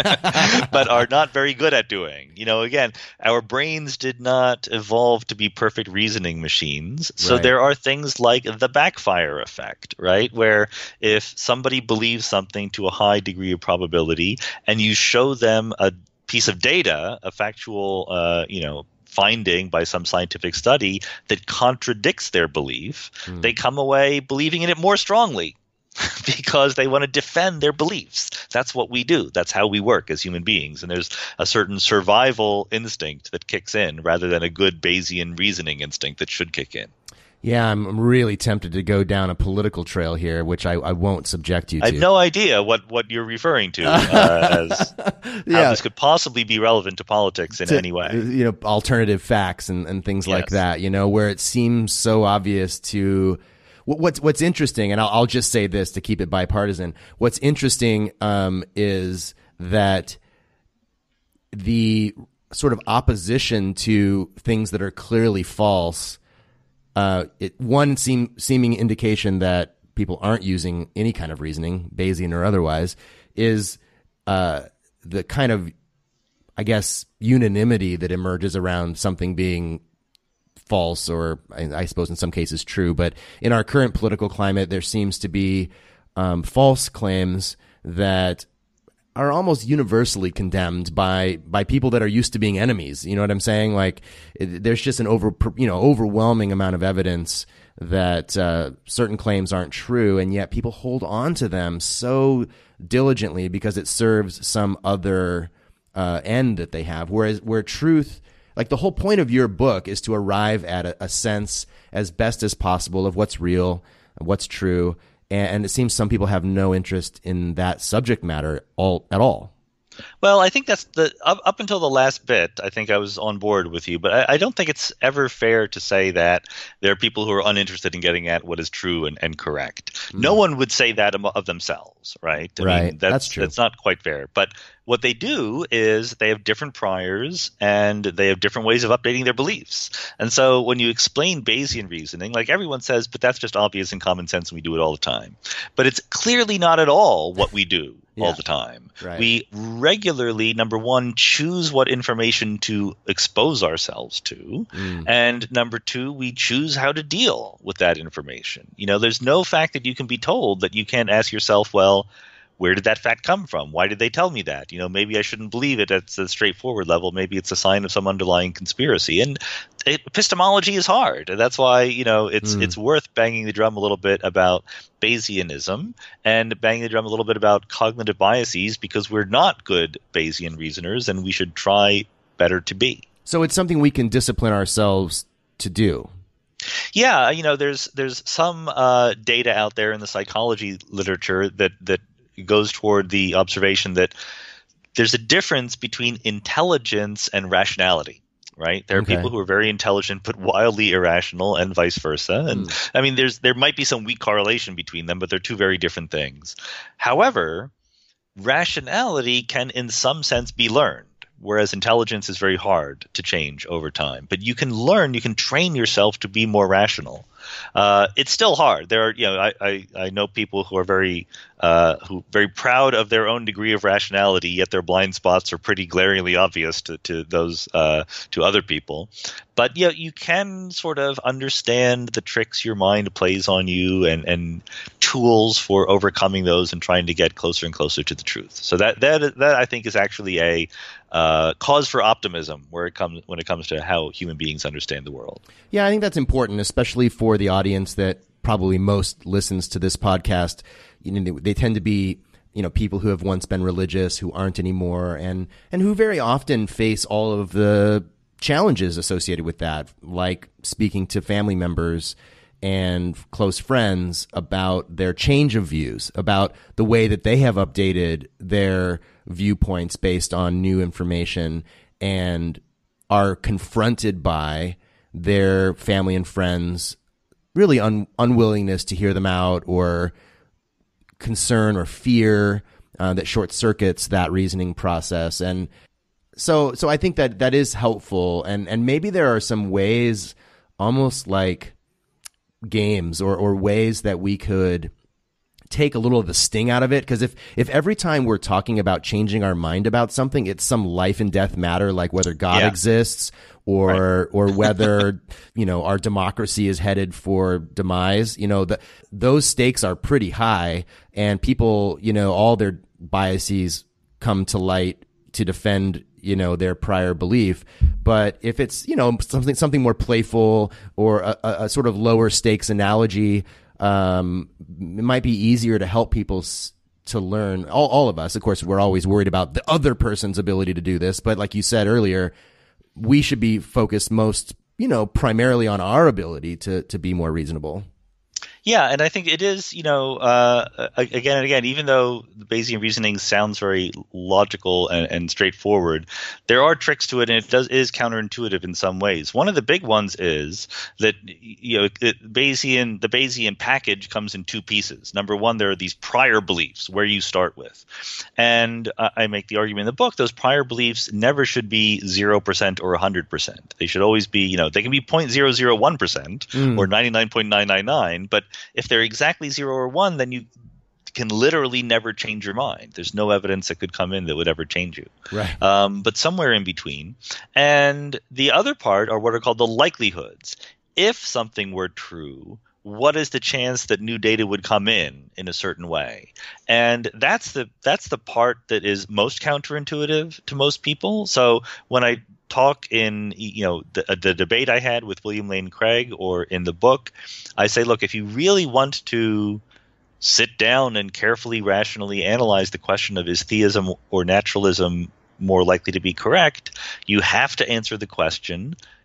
but are not very good at doing. You know, again, our brains did not evolve to be perfect reasoning machines. So Right. there are things like the backfire effect, right? Where if somebody believes something to a high degree of probability and you show them a piece of data, a factual, uh, you know, finding by some scientific study that contradicts their belief, mm. they come away believing in it more strongly. Because they want to defend their beliefs. That's what we do. That's how we work as human beings. And there's a certain survival instinct that kicks in rather than a good Bayesian reasoning instinct that should kick in. Yeah, I'm really tempted to go down a political trail here, which I, I won't subject you to. I have no idea what, what you're referring to uh, as yeah. how this could possibly be relevant to politics in to, any way. You know, alternative facts and, and things Yes. like that, you know, where it seems so obvious to... What's what's interesting, and I'll, I'll just say this to keep it bipartisan. What's interesting um, is that the sort of opposition to things that are clearly false, uh, it, one seem, seeming indication that people aren't using any kind of reasoning, Bayesian or otherwise, is uh, the kind of, I guess, unanimity that emerges around something being false, or I suppose in some cases true. But in our current political climate, there seems to be um, false claims that are almost universally condemned by by people that are used to being enemies. You know what I'm saying? Like, it, there's just an over you know overwhelming amount of evidence that uh, certain claims aren't true, and yet people hold on to them so diligently because it serves some other uh, end that they have. Whereas where truth, like the whole point of your book is to arrive at a, a sense as best as possible of what's real, what's true. And, and it seems some people have no interest in that subject matter all at all. Well, I think that's the up, up until the last bit, I think I was on board with you, but I, I don't think it's ever fair to say that there are people who are uninterested in getting at what is true and, and correct. Mm. No one would say that of themselves, right? I right. mean, that's, that's true. That's not quite fair. But what they do is they have different priors and they have different ways of updating their beliefs. And so when you explain Bayesian reasoning, like everyone says, but that's just obvious and common sense and we do it all the time. But it's clearly not at all what we do. Yeah. All the time. Right. We regularly, number one, choose what information to expose ourselves to. Mm. And number two, we choose how to deal with that information. You know, there's no fact that you can be told that you can't ask yourself, well, where did that fact come from? Why did they tell me that? You know, maybe I shouldn't believe it at the straightforward level. Maybe it's a sign of some underlying conspiracy. And epistemology is hard. And that's why, you know, it's mm. it's worth banging the drum a little bit about Bayesianism and banging the drum a little bit about cognitive biases, because we're not good Bayesian reasoners and we should try better to be. So it's something we can discipline ourselves to do. Yeah, you know, there's there's some uh, data out there in the psychology literature that that goes toward the observation that there's a difference between intelligence and rationality, right? There are okay. people who are very intelligent but wildly irrational and vice versa. And mm. I mean, there's there might be some weak correlation between them, but they're two very different things. However, rationality can in some sense be learned, whereas intelligence is very hard to change over time. But you can learn, you can train yourself to be more rational. Uh, it's still hard. There are, you know, I, I, I know people who are very, uh, who very proud of their own degree of rationality, yet their blind spots are pretty glaringly obvious to, to those, uh, to other people. But yeah, you can sort of understand the tricks your mind plays on you and, and tools for overcoming those and trying to get closer and closer to the truth. So that that that I think is actually a uh, cause for optimism where it comes when it comes to how human beings understand the world. Yeah, I think that's important, especially for the audience that probably most listens to this podcast. You know, they, they tend to be, you know, people who have once been religious, who aren't anymore, and and who very often face all of the challenges associated with that, like speaking to family members and close friends about their change of views, about the way that they have updated their viewpoints based on new information and are confronted by their family and friends' really un- unwillingness to hear them out, or concern or fear uh, that short circuits that reasoning process. And so so I think that that is helpful. And, and maybe there are some ways, almost like games or, or ways that we could take a little of the sting out of it. Because if, if every time we're talking about changing our mind about something, it's some life and death matter, like whether God yeah. exists or right. or whether, you know, our democracy is headed for demise, you know, the, those stakes are pretty high, and people, you know, all their biases come to light to defend, you know, their prior belief. But if it's, you know, something something more playful or a, a sort of lower stakes analogy, um, it might be easier to help people s- to learn. All, all of us, of course, we're always worried about the other person's ability to do this. But like you said earlier, we should be focused most, you know, primarily on our ability to to be more reasonable. Yeah, and I think it is, you know, uh, again and again, even though the Bayesian reasoning sounds very logical and, and straightforward, there are tricks to it, and it does is counterintuitive in some ways. One of the big ones is that, you know, it, Bayesian the Bayesian package comes in two pieces. Number one, there are these prior beliefs where you start with, and uh, I make the argument in the book, those prior beliefs never should be zero percent or one hundred percent. They should always be, you know, they can be zero point zero zero one percent mm. or ninety-nine point nine nine nine, but if they're exactly zero or one, then you can literally never change your mind. There's no evidence that could come in that would ever change you. Right. Um, but somewhere in between. And the other part are what are called the likelihoods. If something were true, what is the chance that new data would come in in a certain way? And that's the that's the part that is most counterintuitive to most people. So when I talk in, you know, the, the debate I had with William Lane Craig or in the book, I say, look, if you really want to sit down and carefully, rationally analyze the question of is theism or naturalism more likely to be correct, you have to answer the question,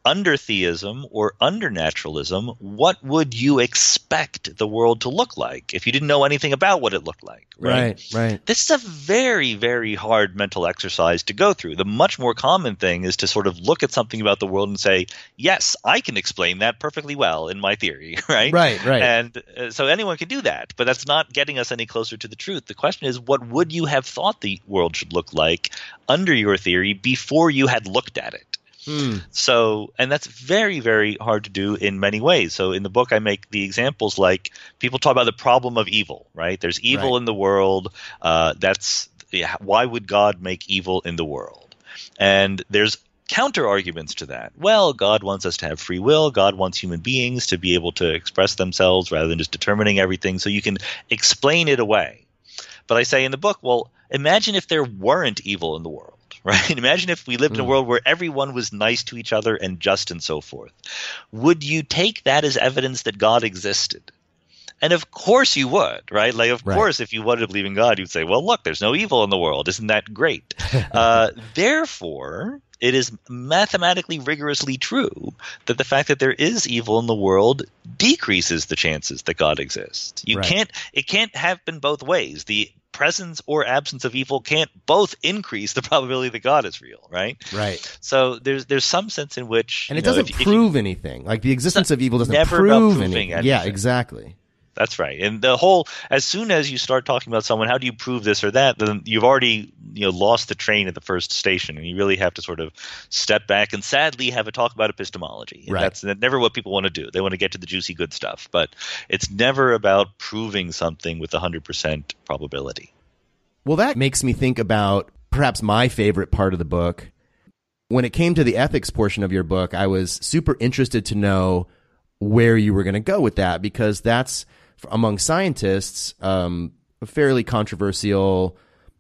under theism or under naturalism, what would you expect the world to look like if you didn't know anything about what it looked like? Right, right. right. This is a very, very hard mental exercise to go through. The much more common thing is to sort of look at something about the world and say, yes, I can explain that perfectly well in my theory, right? Right, right. And uh, so anyone can do that, but that's not getting us any closer to the truth. The question is, what would you have thought the world should look like under your theory before you had looked at it? Hmm. So, and that's very, very hard to do in many ways. So in the book, I make the examples like people talk about the problem of evil, right? There's evil right. in the world. Uh, that's yeah, why would God make evil in the world? And there's counter arguments to that. Well, God wants us to have free will. God wants human beings to be able to express themselves rather than just determining everything. So you can explain it away. But I say in the book, well, imagine if there weren't evil in the world. Right? Imagine if we lived in a world where everyone was nice to each other and just and so forth. Would you take that as evidence that God existed? And of course you would, right? Like, of right. course, if you wanted to believe in God, you'd say, well, look, there's no evil in the world. Isn't that great? uh, therefore, it is mathematically rigorously true that the fact that there is evil in the world decreases the chances that God exists. You right. can't – it can't happen both ways. The presence or absence of evil can't both increase the probability that God is real, right? Right. So there's there's some sense in which and it you know, doesn't if, prove if you, anything. Like the existence of evil doesn't never prove about anything. anything. Yeah, exactly. That's right. And the whole as soon as you start talking about someone, how do you prove this or that? Then you've already you know lost the train at the first station, and you really have to sort of step back and sadly have a talk about epistemology. And right. That's never what people want to do. They want to get to the juicy good stuff, but it's never about proving something with one hundred percent probability. Well, that makes me think about perhaps my favorite part of the book. When it came to the ethics portion of your book, I was super interested to know where you were going to go with that, because that's, among scientists, um, a fairly controversial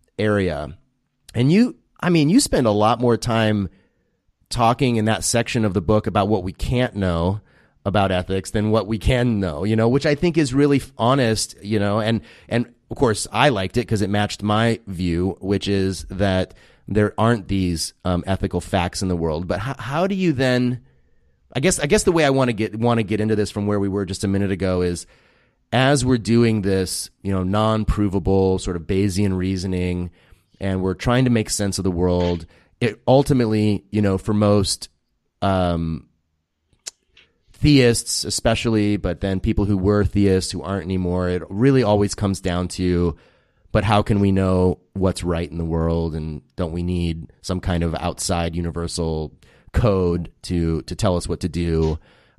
area. And you, I mean, you spend a lot more time talking in that section of the book about what we can't know about ethics than what we can know, you know, which I think is really honest, you know, and, and of course I liked it because it matched my view, which is that there aren't these um, ethical facts in the world. But how, how do you then, I guess, I guess the way I want to get, want to get into this from where we were just a minute ago is, as we're doing this, you know, non-provable sort of Bayesian reasoning, and we're trying to make sense of the world, it ultimately, you know, for most, um, theists especially, but then people who were theists who aren't anymore, it really always comes down to, but how can we know what's right in the world, and don't we need some kind of outside universal code to to tell us what to do?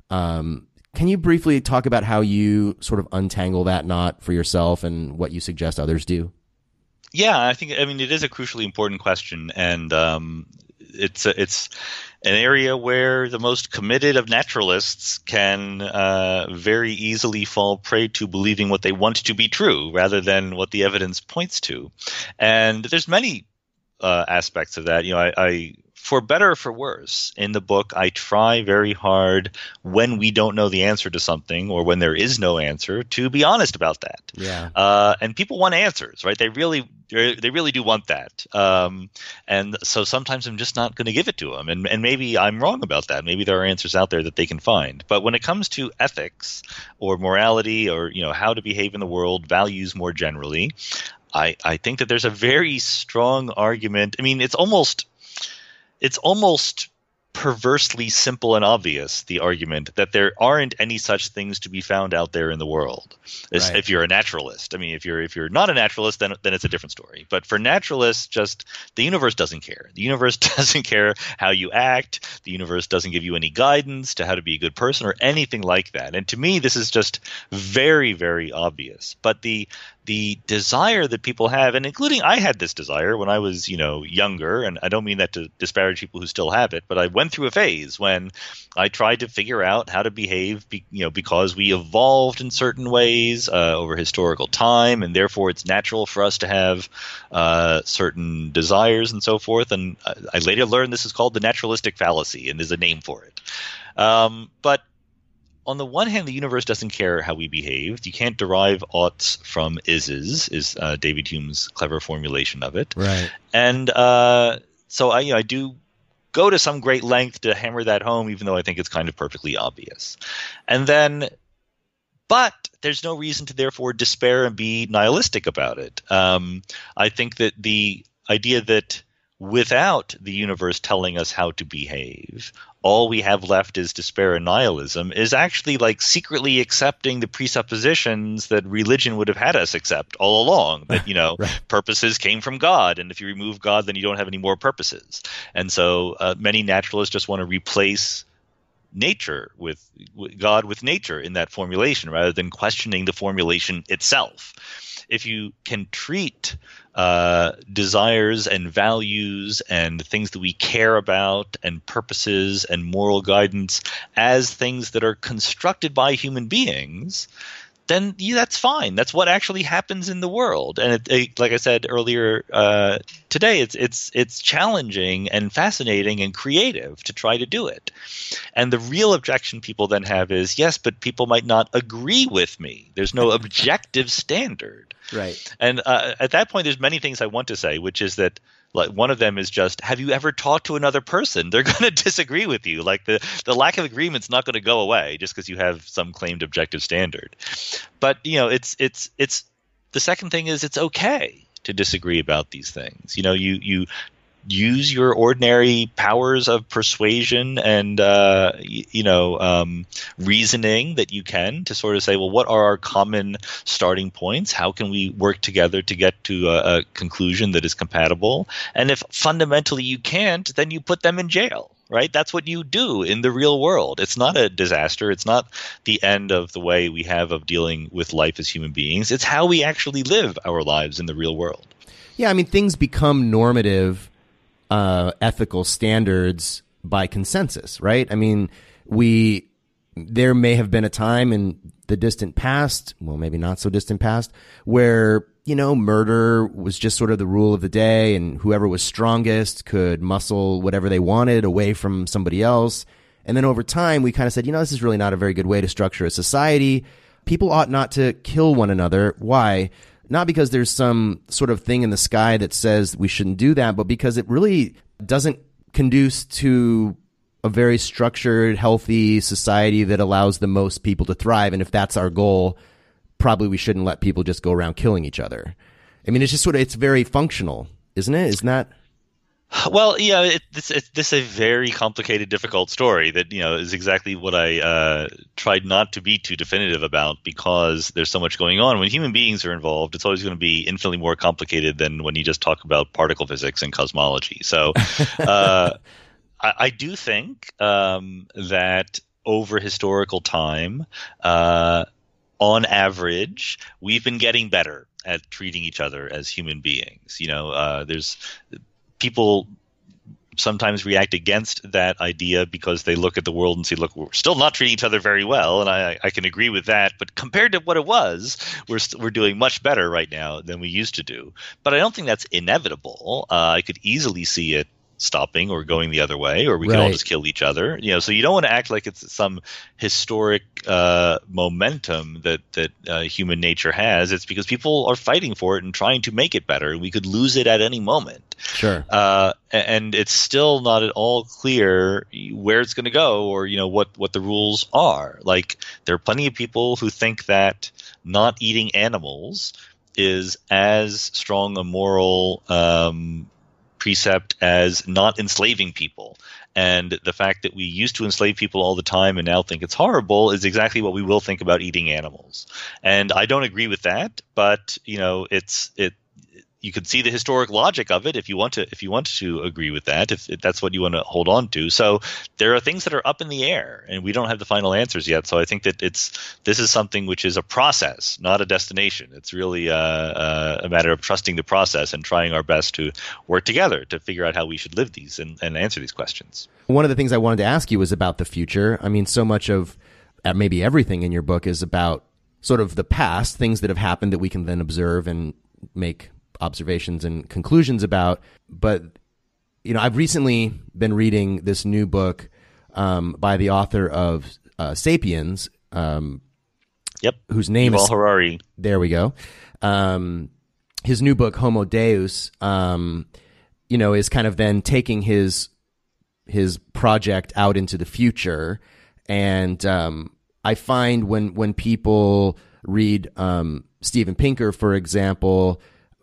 Um, can you briefly talk about how you sort of untangle that knot for yourself and what you suggest others do? Yeah, I think, I mean, it is a crucially important question, and um, it's a, it's an area where the most committed of naturalists can uh, very easily fall prey to believing what they want to be true rather than what the evidence points to. And there's many uh, aspects of that. You know, I, I for better or for worse, in the book, I try very hard when we don't know the answer to something, or when there is no answer, to be honest about that. Yeah. Uh, and people want answers, right? They really, they really do want that. Um, and so sometimes I'm just not going to give it to them. And, and maybe I'm wrong about that. Maybe there are answers out there that they can find. But when it comes to ethics or morality, or, you know, how to behave in the world, values more generally, I, I think that there's a very strong argument. I mean, it's almost It's almost perversely simple and obvious, the argument that there aren't any such things to be found out there in the world. Right. If you're a naturalist. I mean, if you're if you're not a naturalist, then then it's a different story. But for naturalists, just the universe doesn't care. The universe doesn't care how you act. The universe doesn't give you any guidance to how to be a good person or anything like that. And to me, this is just very, very obvious. But the the desire that people have, and including I had this desire when I was, you know, younger, and I don't mean that to disparage people who still have it, but I went through a phase when I tried to figure out how to behave, be, you know, because we evolved in certain ways uh, over historical time, and therefore it's natural for us to have uh, certain desires and so forth. And I, I later learned this is called the naturalistic fallacy, and there's a name for it. Um, but on the one hand, the universe doesn't care how we behaved. You can't derive oughts from ises, is uh, David Hume's clever formulation of it. Right. And uh, so I, you know, I do go to some great length to hammer that home, even though I think it's kind of perfectly obvious. And then, but there's no reason to therefore despair and be nihilistic about it. Um, I think that the idea that without the universe telling us how to behave, all we have left is despair and nihilism is actually like secretly accepting the presuppositions that religion would have had us accept all along, that, you know, right. purposes came from God, and if you remove God, then you don't have any more purposes. And so uh, many naturalists just want to replace nature with, with God with nature in that formulation rather than questioning the formulation itself. If you can treat uh, desires and values and things that we care about and purposes and moral guidance as things that are constructed by human beings, then yeah, that's fine. That's what actually happens in the world. And it, it, like I said earlier uh, today, it's it's it's challenging and fascinating and creative to try to do it. And the real objection people then have is, yes, but people might not agree with me. There's no objective standard. Right. And uh, at that point, there's many things I want to say, which is that like one of them is just, have you ever talked to another person? They're going to disagree with you. Like the, the lack of agreement's not going to go away just because you have some claimed objective standard. But, you know, it's it's it's the second thing is it's okay to disagree about these things. You know, you you use your ordinary powers of persuasion and uh, you, you know um, reasoning that you can to sort of say, well, what are our common starting points? How can we work together to get to a, a conclusion that is compatible? And if fundamentally you can't, then you put them in jail. Right? That's what you do in the real world. It's not a disaster. It's not the end of the way we have of dealing with life as human beings. It's how we actually live our lives in the real world. Yeah, I mean, things become normative Uh, ethical standards by consensus, right? I mean, we there may have been a time in the distant past, well, maybe not so distant past, where, you know, murder was just sort of the rule of the day, and whoever was strongest could muscle whatever they wanted away from somebody else. And then over time, we kind of said, you know, this is really not a very good way to structure a society. People ought not to kill one another. Why? Not because there's some sort of thing in the sky that says we shouldn't do that, but because it really doesn't conduce to a very structured, healthy society that allows the most people to thrive. And if that's our goal, probably we shouldn't let people just go around killing each other. I mean, it's just sort of, it's very functional, isn't it? Isn't that? Well, yeah, it, it's, it's this is a very complicated, difficult story that, you know, is exactly what I uh, tried not to be too definitive about because there's so much going on. When human beings are involved, it's always going to be infinitely more complicated than when you just talk about particle physics and cosmology. So uh, I, I do think um, that over historical time, uh, on average, we've been getting better at treating each other as human beings. You know, uh, there's people sometimes react against that idea because they look at the world and see, look, we're still not treating each other very well, and I, I can agree with that. But compared to what it was, we're st- we're doing much better right now than we used to do. But I don't think that's inevitable. Uh, I could easily see it stopping or going the other way, or we right. could all just kill each other. You know, so you don't want to act like it's some historic uh, momentum that that uh, human nature has. It's because people are fighting for it and trying to make it better. We could lose it at any moment. Sure. Uh, and it's still not at all clear where it's going to go, or you know what what the rules are. Like there are plenty of people who think that not eating animals is as strong a moral um, precept as not enslaving people. And the fact that we used to enslave people all the time and now think it's horrible is exactly what we will think about eating animals. And I don't agree with that, but you know, it's it. You could see the historic logic of it if you want to if you want to agree with that, if, if that's what you want to hold on to. So there are things that are up in the air, and we don't have the final answers yet. So I think that it's this is something which is a process, not a destination. It's really uh, uh, a matter of trusting the process and trying our best to work together to figure out how we should live these and, and answer these questions. One of the things I wanted to ask you was about the future. I mean, so much of uh, maybe everything in your book is about sort of the past, things that have happened that we can then observe and make observations and conclusions about. But, you know, I've recently been reading this new book um, by the author of uh, Sapiens. Um, yep. Whose name Yuval is Harari. There we go. Um, his new book, Homo Deus, um, you know, is kind of then taking his his project out into the future. And um, I find when when people read um, Steven Pinker, for example,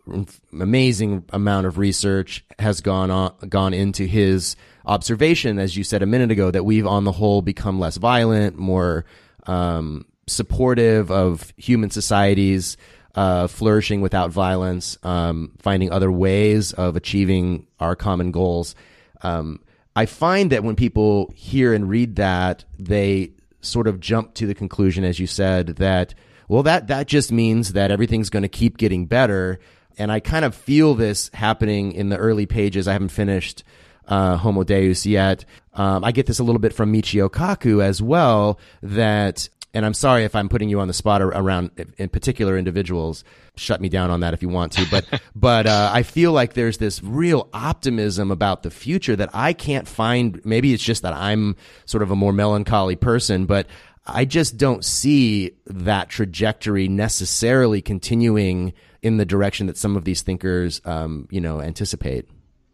amazing amount of research has gone on gone into his observation, as you said a minute ago, that we've on the whole become less violent, more um, supportive of human societies uh, flourishing without violence, um, finding other ways of achieving our common goals. Um, I find that when people hear and read that, they sort of jump to the conclusion, as you said, that, well, that, that just means that everything's going to keep getting better. And I kind of feel this happening in the early pages. I haven't finished uh, Homo Deus yet. Um, I get this a little bit from Michio Kaku as well, that, and I'm sorry if I'm putting you on the spot around in particular individuals. Shut me down on that if you want to. But but uh, I feel like there's this real optimism about the future that I can't find. Maybe it's just that I'm sort of a more melancholy person, but I just don't see that trajectory necessarily continuing in the direction that some of these thinkers, um, you know, anticipate.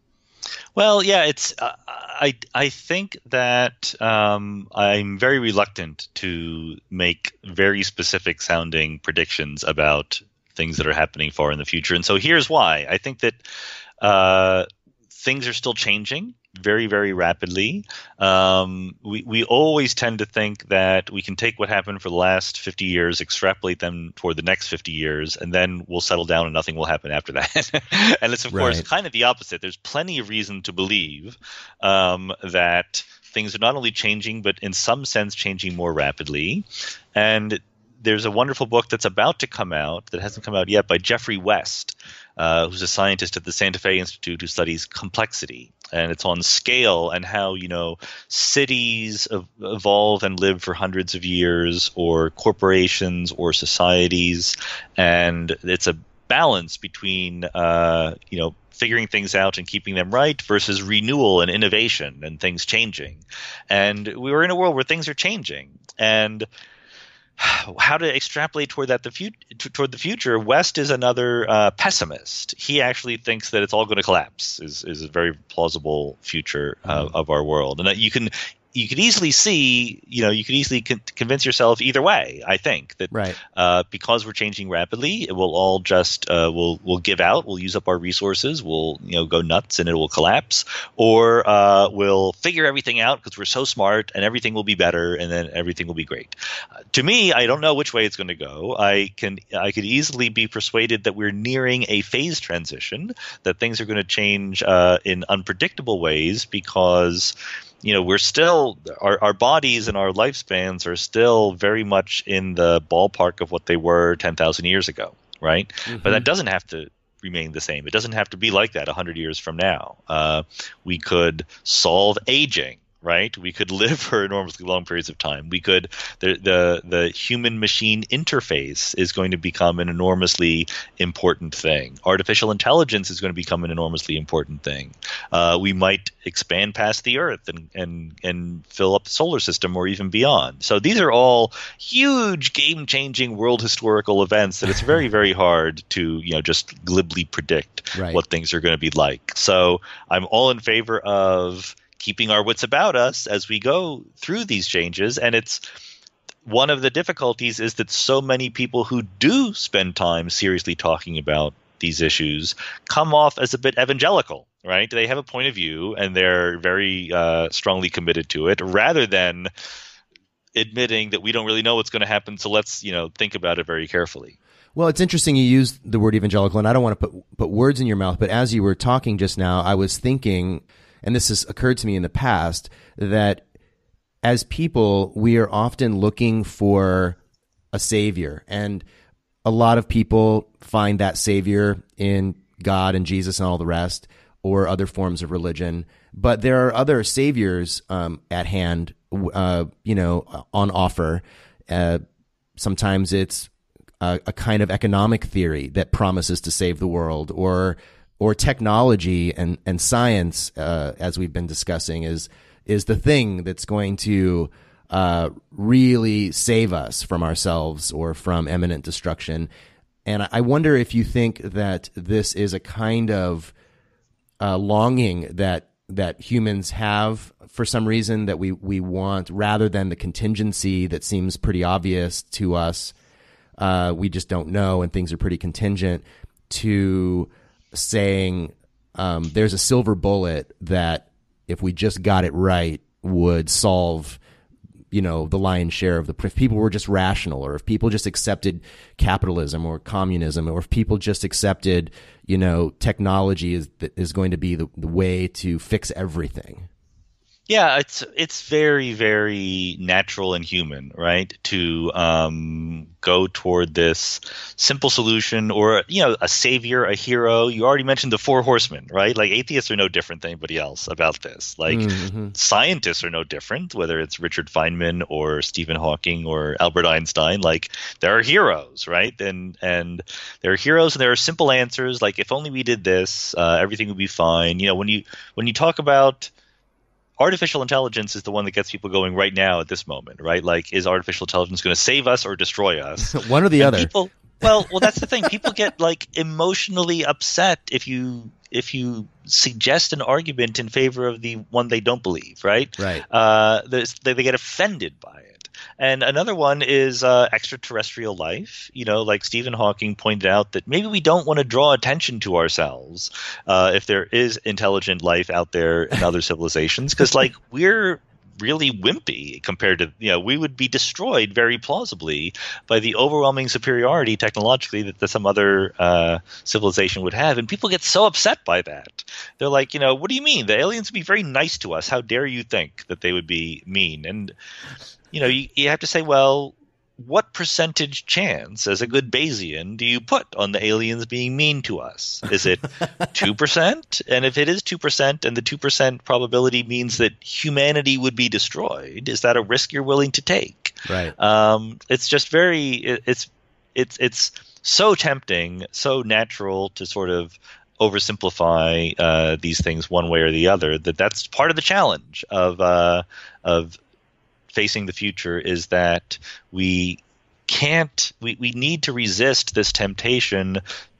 Well, yeah, it's. Uh, I I think that um, I'm very reluctant to make very specific sounding predictions about things that are happening far in the future, and so here's why. I think that uh, things are still changing very, very rapidly. Um, we, we always tend to think that we can take what happened for the last fifty years, extrapolate them toward the next fifty years, and then we'll settle down and nothing will happen after that. And it's, of right. course, kind of the opposite. There's plenty of reason to believe um, that things are not only changing, but in some sense changing more rapidly. And there's a wonderful book that's about to come out that hasn't come out yet by Jeffrey West, uh, who's a scientist at the Santa Fe Institute who studies complexity. And it's on scale and how, you know, cities evolve and live for hundreds of years, or corporations or societies. And it's a balance between, uh, you know, figuring things out and keeping them right versus renewal and innovation and things changing. And we were in a world where things are changing. And how to extrapolate toward that the fut- toward the future? West is another uh, pessimist. He actually thinks that it's all going to collapse. is is a very plausible future uh, mm-hmm. of our world, and that you can you could easily see, you know, you could easily con- convince yourself either way. I think that right. uh, because we're changing rapidly, it will all just uh, we'll we'll give out, we'll use up our resources, we'll you know go nuts, and it will collapse, or uh, we'll figure everything out because we're so smart, and everything will be better, and then everything will be great. Uh, to me, I don't know which way it's going to go. I can I could easily be persuaded that we're nearing a phase transition, that things are going to change uh, in unpredictable ways because, you know, we're still our, our bodies and our lifespans are still very much in the ballpark of what they were ten thousand years ago, right? Mm-hmm. But that doesn't have to remain the same. It doesn't have to be like that one hundred years from now. Uh, we could solve aging. Right, we could live for enormously long periods of time. We could the the the human machine interface is going to become an enormously important thing. Artificial intelligence is going to become an enormously important thing. Uh, we might expand past the Earth and and and fill up the solar system or even beyond. So these are all huge, game-changing world historical events that it's very very hard to you know just glibly predict right. what things are going to be like. So I'm all in favor of keeping our wits about us as we go through these changes. And it's one of the difficulties is that so many people who do spend time seriously talking about these issues come off as a bit evangelical, right? They have a point of view and they're very uh, strongly committed to it, rather than admitting that we don't really know what's going to happen. So let's, you know, think about it very carefully. Well, it's interesting you used the word evangelical, and I don't want to put, put words in your mouth, but as you were talking just now, I was thinking, and this has occurred to me in the past, that as people, we are often looking for a savior. And a lot of people find that savior in God and Jesus and all the rest, or other forms of religion. But there are other saviors um, at hand, uh, you know, on offer. Uh, sometimes it's a, a kind of economic theory that promises to save the world, or or technology and, and science, uh, as we've been discussing, is is the thing that's going to uh, really save us from ourselves or from imminent destruction. And I wonder if you think that this is a kind of uh, longing that that humans have for some reason that we, we want, rather than the contingency that seems pretty obvious to us. Uh, we just don't know, and things are pretty contingent, to saying um, there's a silver bullet that if we just got it right would solve, you know, the lion's share of the, if people were just rational, or if people just accepted capitalism or communism, or if people just accepted, you know, technology is is going to be the, the way to fix everything. Yeah, it's it's very, very natural and human, right, to um, go toward this simple solution, or, you know, a savior, a hero. You already mentioned the four horsemen, right? Like, atheists are no different than anybody else about this. Like, mm-hmm. scientists are no different, whether it's Richard Feynman or Stephen Hawking or Albert Einstein. Like, there are heroes, right? And and there are heroes, and there are simple answers. Like, if only we did this, uh, everything would be fine. You know, when you when you talk about artificial intelligence is the one that gets people going right now at this moment, right? Like, is artificial intelligence going to save us or destroy us? One or the and other. People, well, well, that's the thing. People get like emotionally upset if you if you suggest an argument in favor of the one they don't believe, right? Right. Uh, they, they get offended by it. And another one is uh, extraterrestrial life. You know, like Stephen Hawking pointed out that maybe we don't want to draw attention to ourselves uh, if there is intelligent life out there in other civilizations, because like we're really wimpy compared to, you know, we would be destroyed very plausibly by the overwhelming superiority technologically that, that some other uh, civilization would have. And people get so upset by that. They're like, you know, what do you mean? The aliens would be very nice to us. How dare you think that they would be mean? And you know, you, you have to say, well, what percentage chance as a good Bayesian do you put on the aliens being mean to us? Is it two percent? And if it is two percent and the two percent probability means that humanity would be destroyed, is that a risk you're willing to take? Right. Um, it's just very it, – it's it's it's so tempting, so natural to sort of oversimplify uh, these things one way or the other, that that's part of the challenge of uh, of – facing the future, is that we can't we, we need to resist this temptation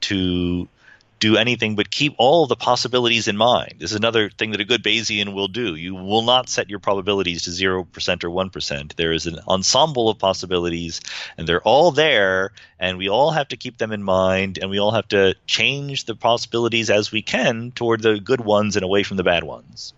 to do anything but keep all the possibilities in mind. This is another thing that a good Bayesian will do. You will not set your probabilities to zero percent or one percent. There is an ensemble of possibilities, and they're all there, and we all have to keep them in mind, and we all have to change the possibilities as we can toward the good ones and away from the bad ones.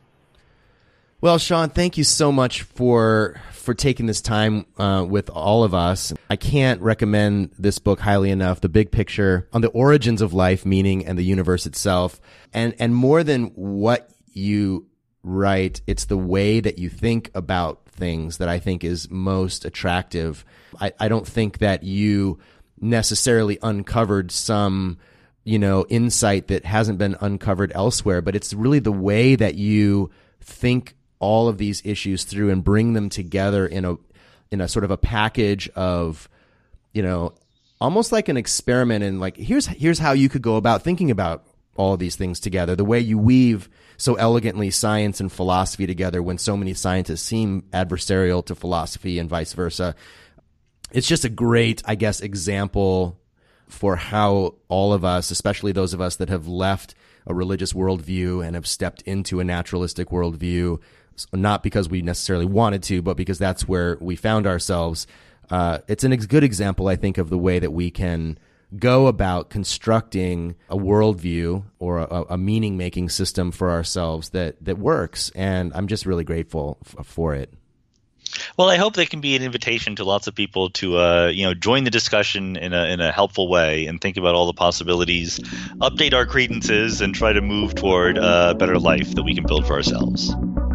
Well, Sean, thank you so much for for taking this time uh, with all of us. I can't recommend this book highly enough. The Big Picture on the Origins of Life, Meaning, and the Universe Itself. And and more than what you write, it's the way that you think about things that I think is most attractive. I, I don't think that you necessarily uncovered some, you know, insight that hasn't been uncovered elsewhere, but it's really the way that you think all of these issues through and bring them together in a in a sort of a package of, you know, almost like an experiment, and like here's here's how you could go about thinking about all of these things together. The way you weave so elegantly science and philosophy together when so many scientists seem adversarial to philosophy and vice versa. It's just a great, I guess, example for how all of us, especially those of us that have left a religious worldview and have stepped into a naturalistic worldview, not because we necessarily wanted to, but because that's where we found ourselves. Uh, it's a ex- good example, I think, of the way that we can go about constructing a worldview or a, a meaning-making system for ourselves that, that works. And I'm just really grateful f- for it. Well, I hope that can be an invitation to lots of people to, uh, you know, join the discussion in a in a helpful way and think about all the possibilities, update our credences, and try to move toward a better life that we can build for ourselves.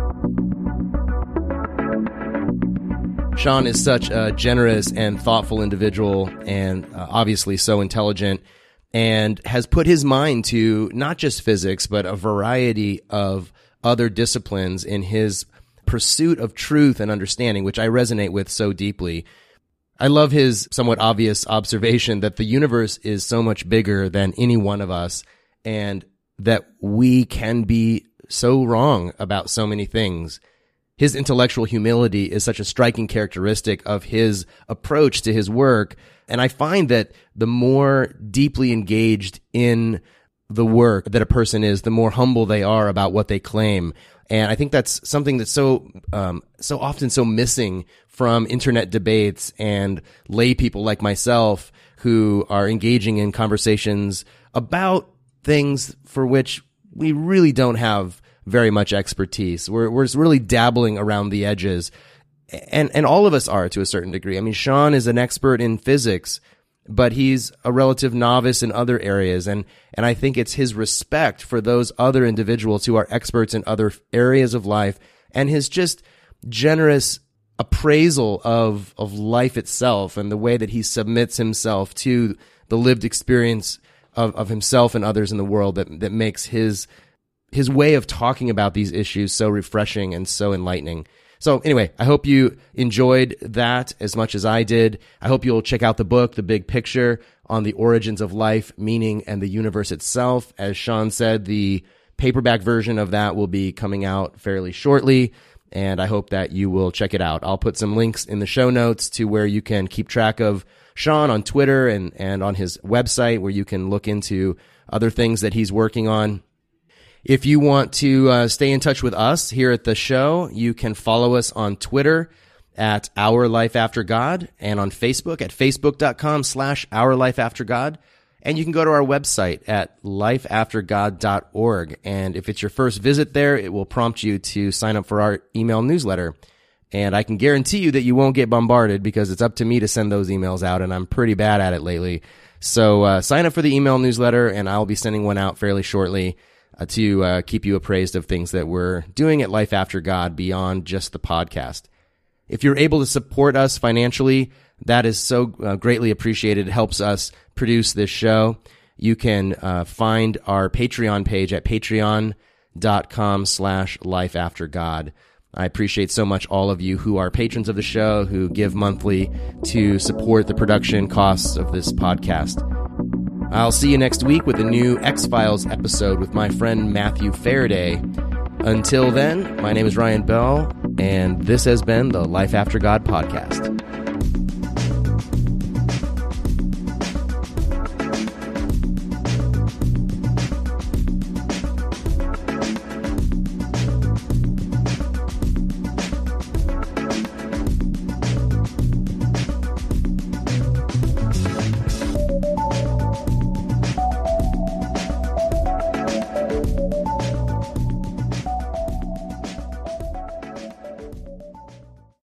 Sean is such a generous and thoughtful individual, and uh, obviously so intelligent, and has put his mind to not just physics, but a variety of other disciplines in his pursuit of truth and understanding, which I resonate with so deeply. I love his somewhat obvious observation that the universe is so much bigger than any one of us, and that we can be so wrong about so many things. His intellectual humility is such a striking characteristic of his approach to his work. And I find that the more deeply engaged in the work that a person is, the more humble they are about what they claim. And I think that's something that's so um, so often so missing from internet debates and lay people like myself who are engaging in conversations about things for which we really don't have very much expertise. We're we're really dabbling around the edges, and and all of us are to a certain degree. I mean, Sean is an expert in physics, but he's a relative novice in other areas, and and I think it's his respect for those other individuals who are experts in other areas of life, and his just generous appraisal of of life itself and the way that he submits himself to the lived experience of, of himself and others in the world that that makes his his way of talking about these issues so refreshing and so enlightening. So anyway, I hope you enjoyed that as much as I did. I hope you'll check out the book, The Big Picture, on the origins of life, meaning, and the universe itself. As Sean said, the paperback version of that will be coming out fairly shortly, and I hope that you will check it out. I'll put some links in the show notes to where you can keep track of Sean on Twitter and, and on his website, where you can look into other things that he's working on. If you want to uh, stay in touch with us here at the show, you can follow us on Twitter at Our Life After God and on Facebook at facebook.com slash Our Life After God. And you can go to our website at life after god dot org. And if it's your first visit there, it will prompt you to sign up for our email newsletter. And I can guarantee you that you won't get bombarded because it's up to me to send those emails out, and I'm pretty bad at it lately. So uh, sign up for the email newsletter, and I'll be sending one out fairly shortly uh, to uh, keep you appraised of things that we're doing at Life After God beyond just the podcast. If you're able to support us financially, that is so uh, greatly appreciated. It helps us produce this show. You can uh, find our Patreon page at patreon.com slash life after God. I appreciate so much all of you who are patrons of the show, who give monthly to support the production costs of this podcast. I'll see you next week with a new X-Files episode with my friend Matthew Faraday. Until then, my name is Ryan Bell, and this has been the Life After God podcast.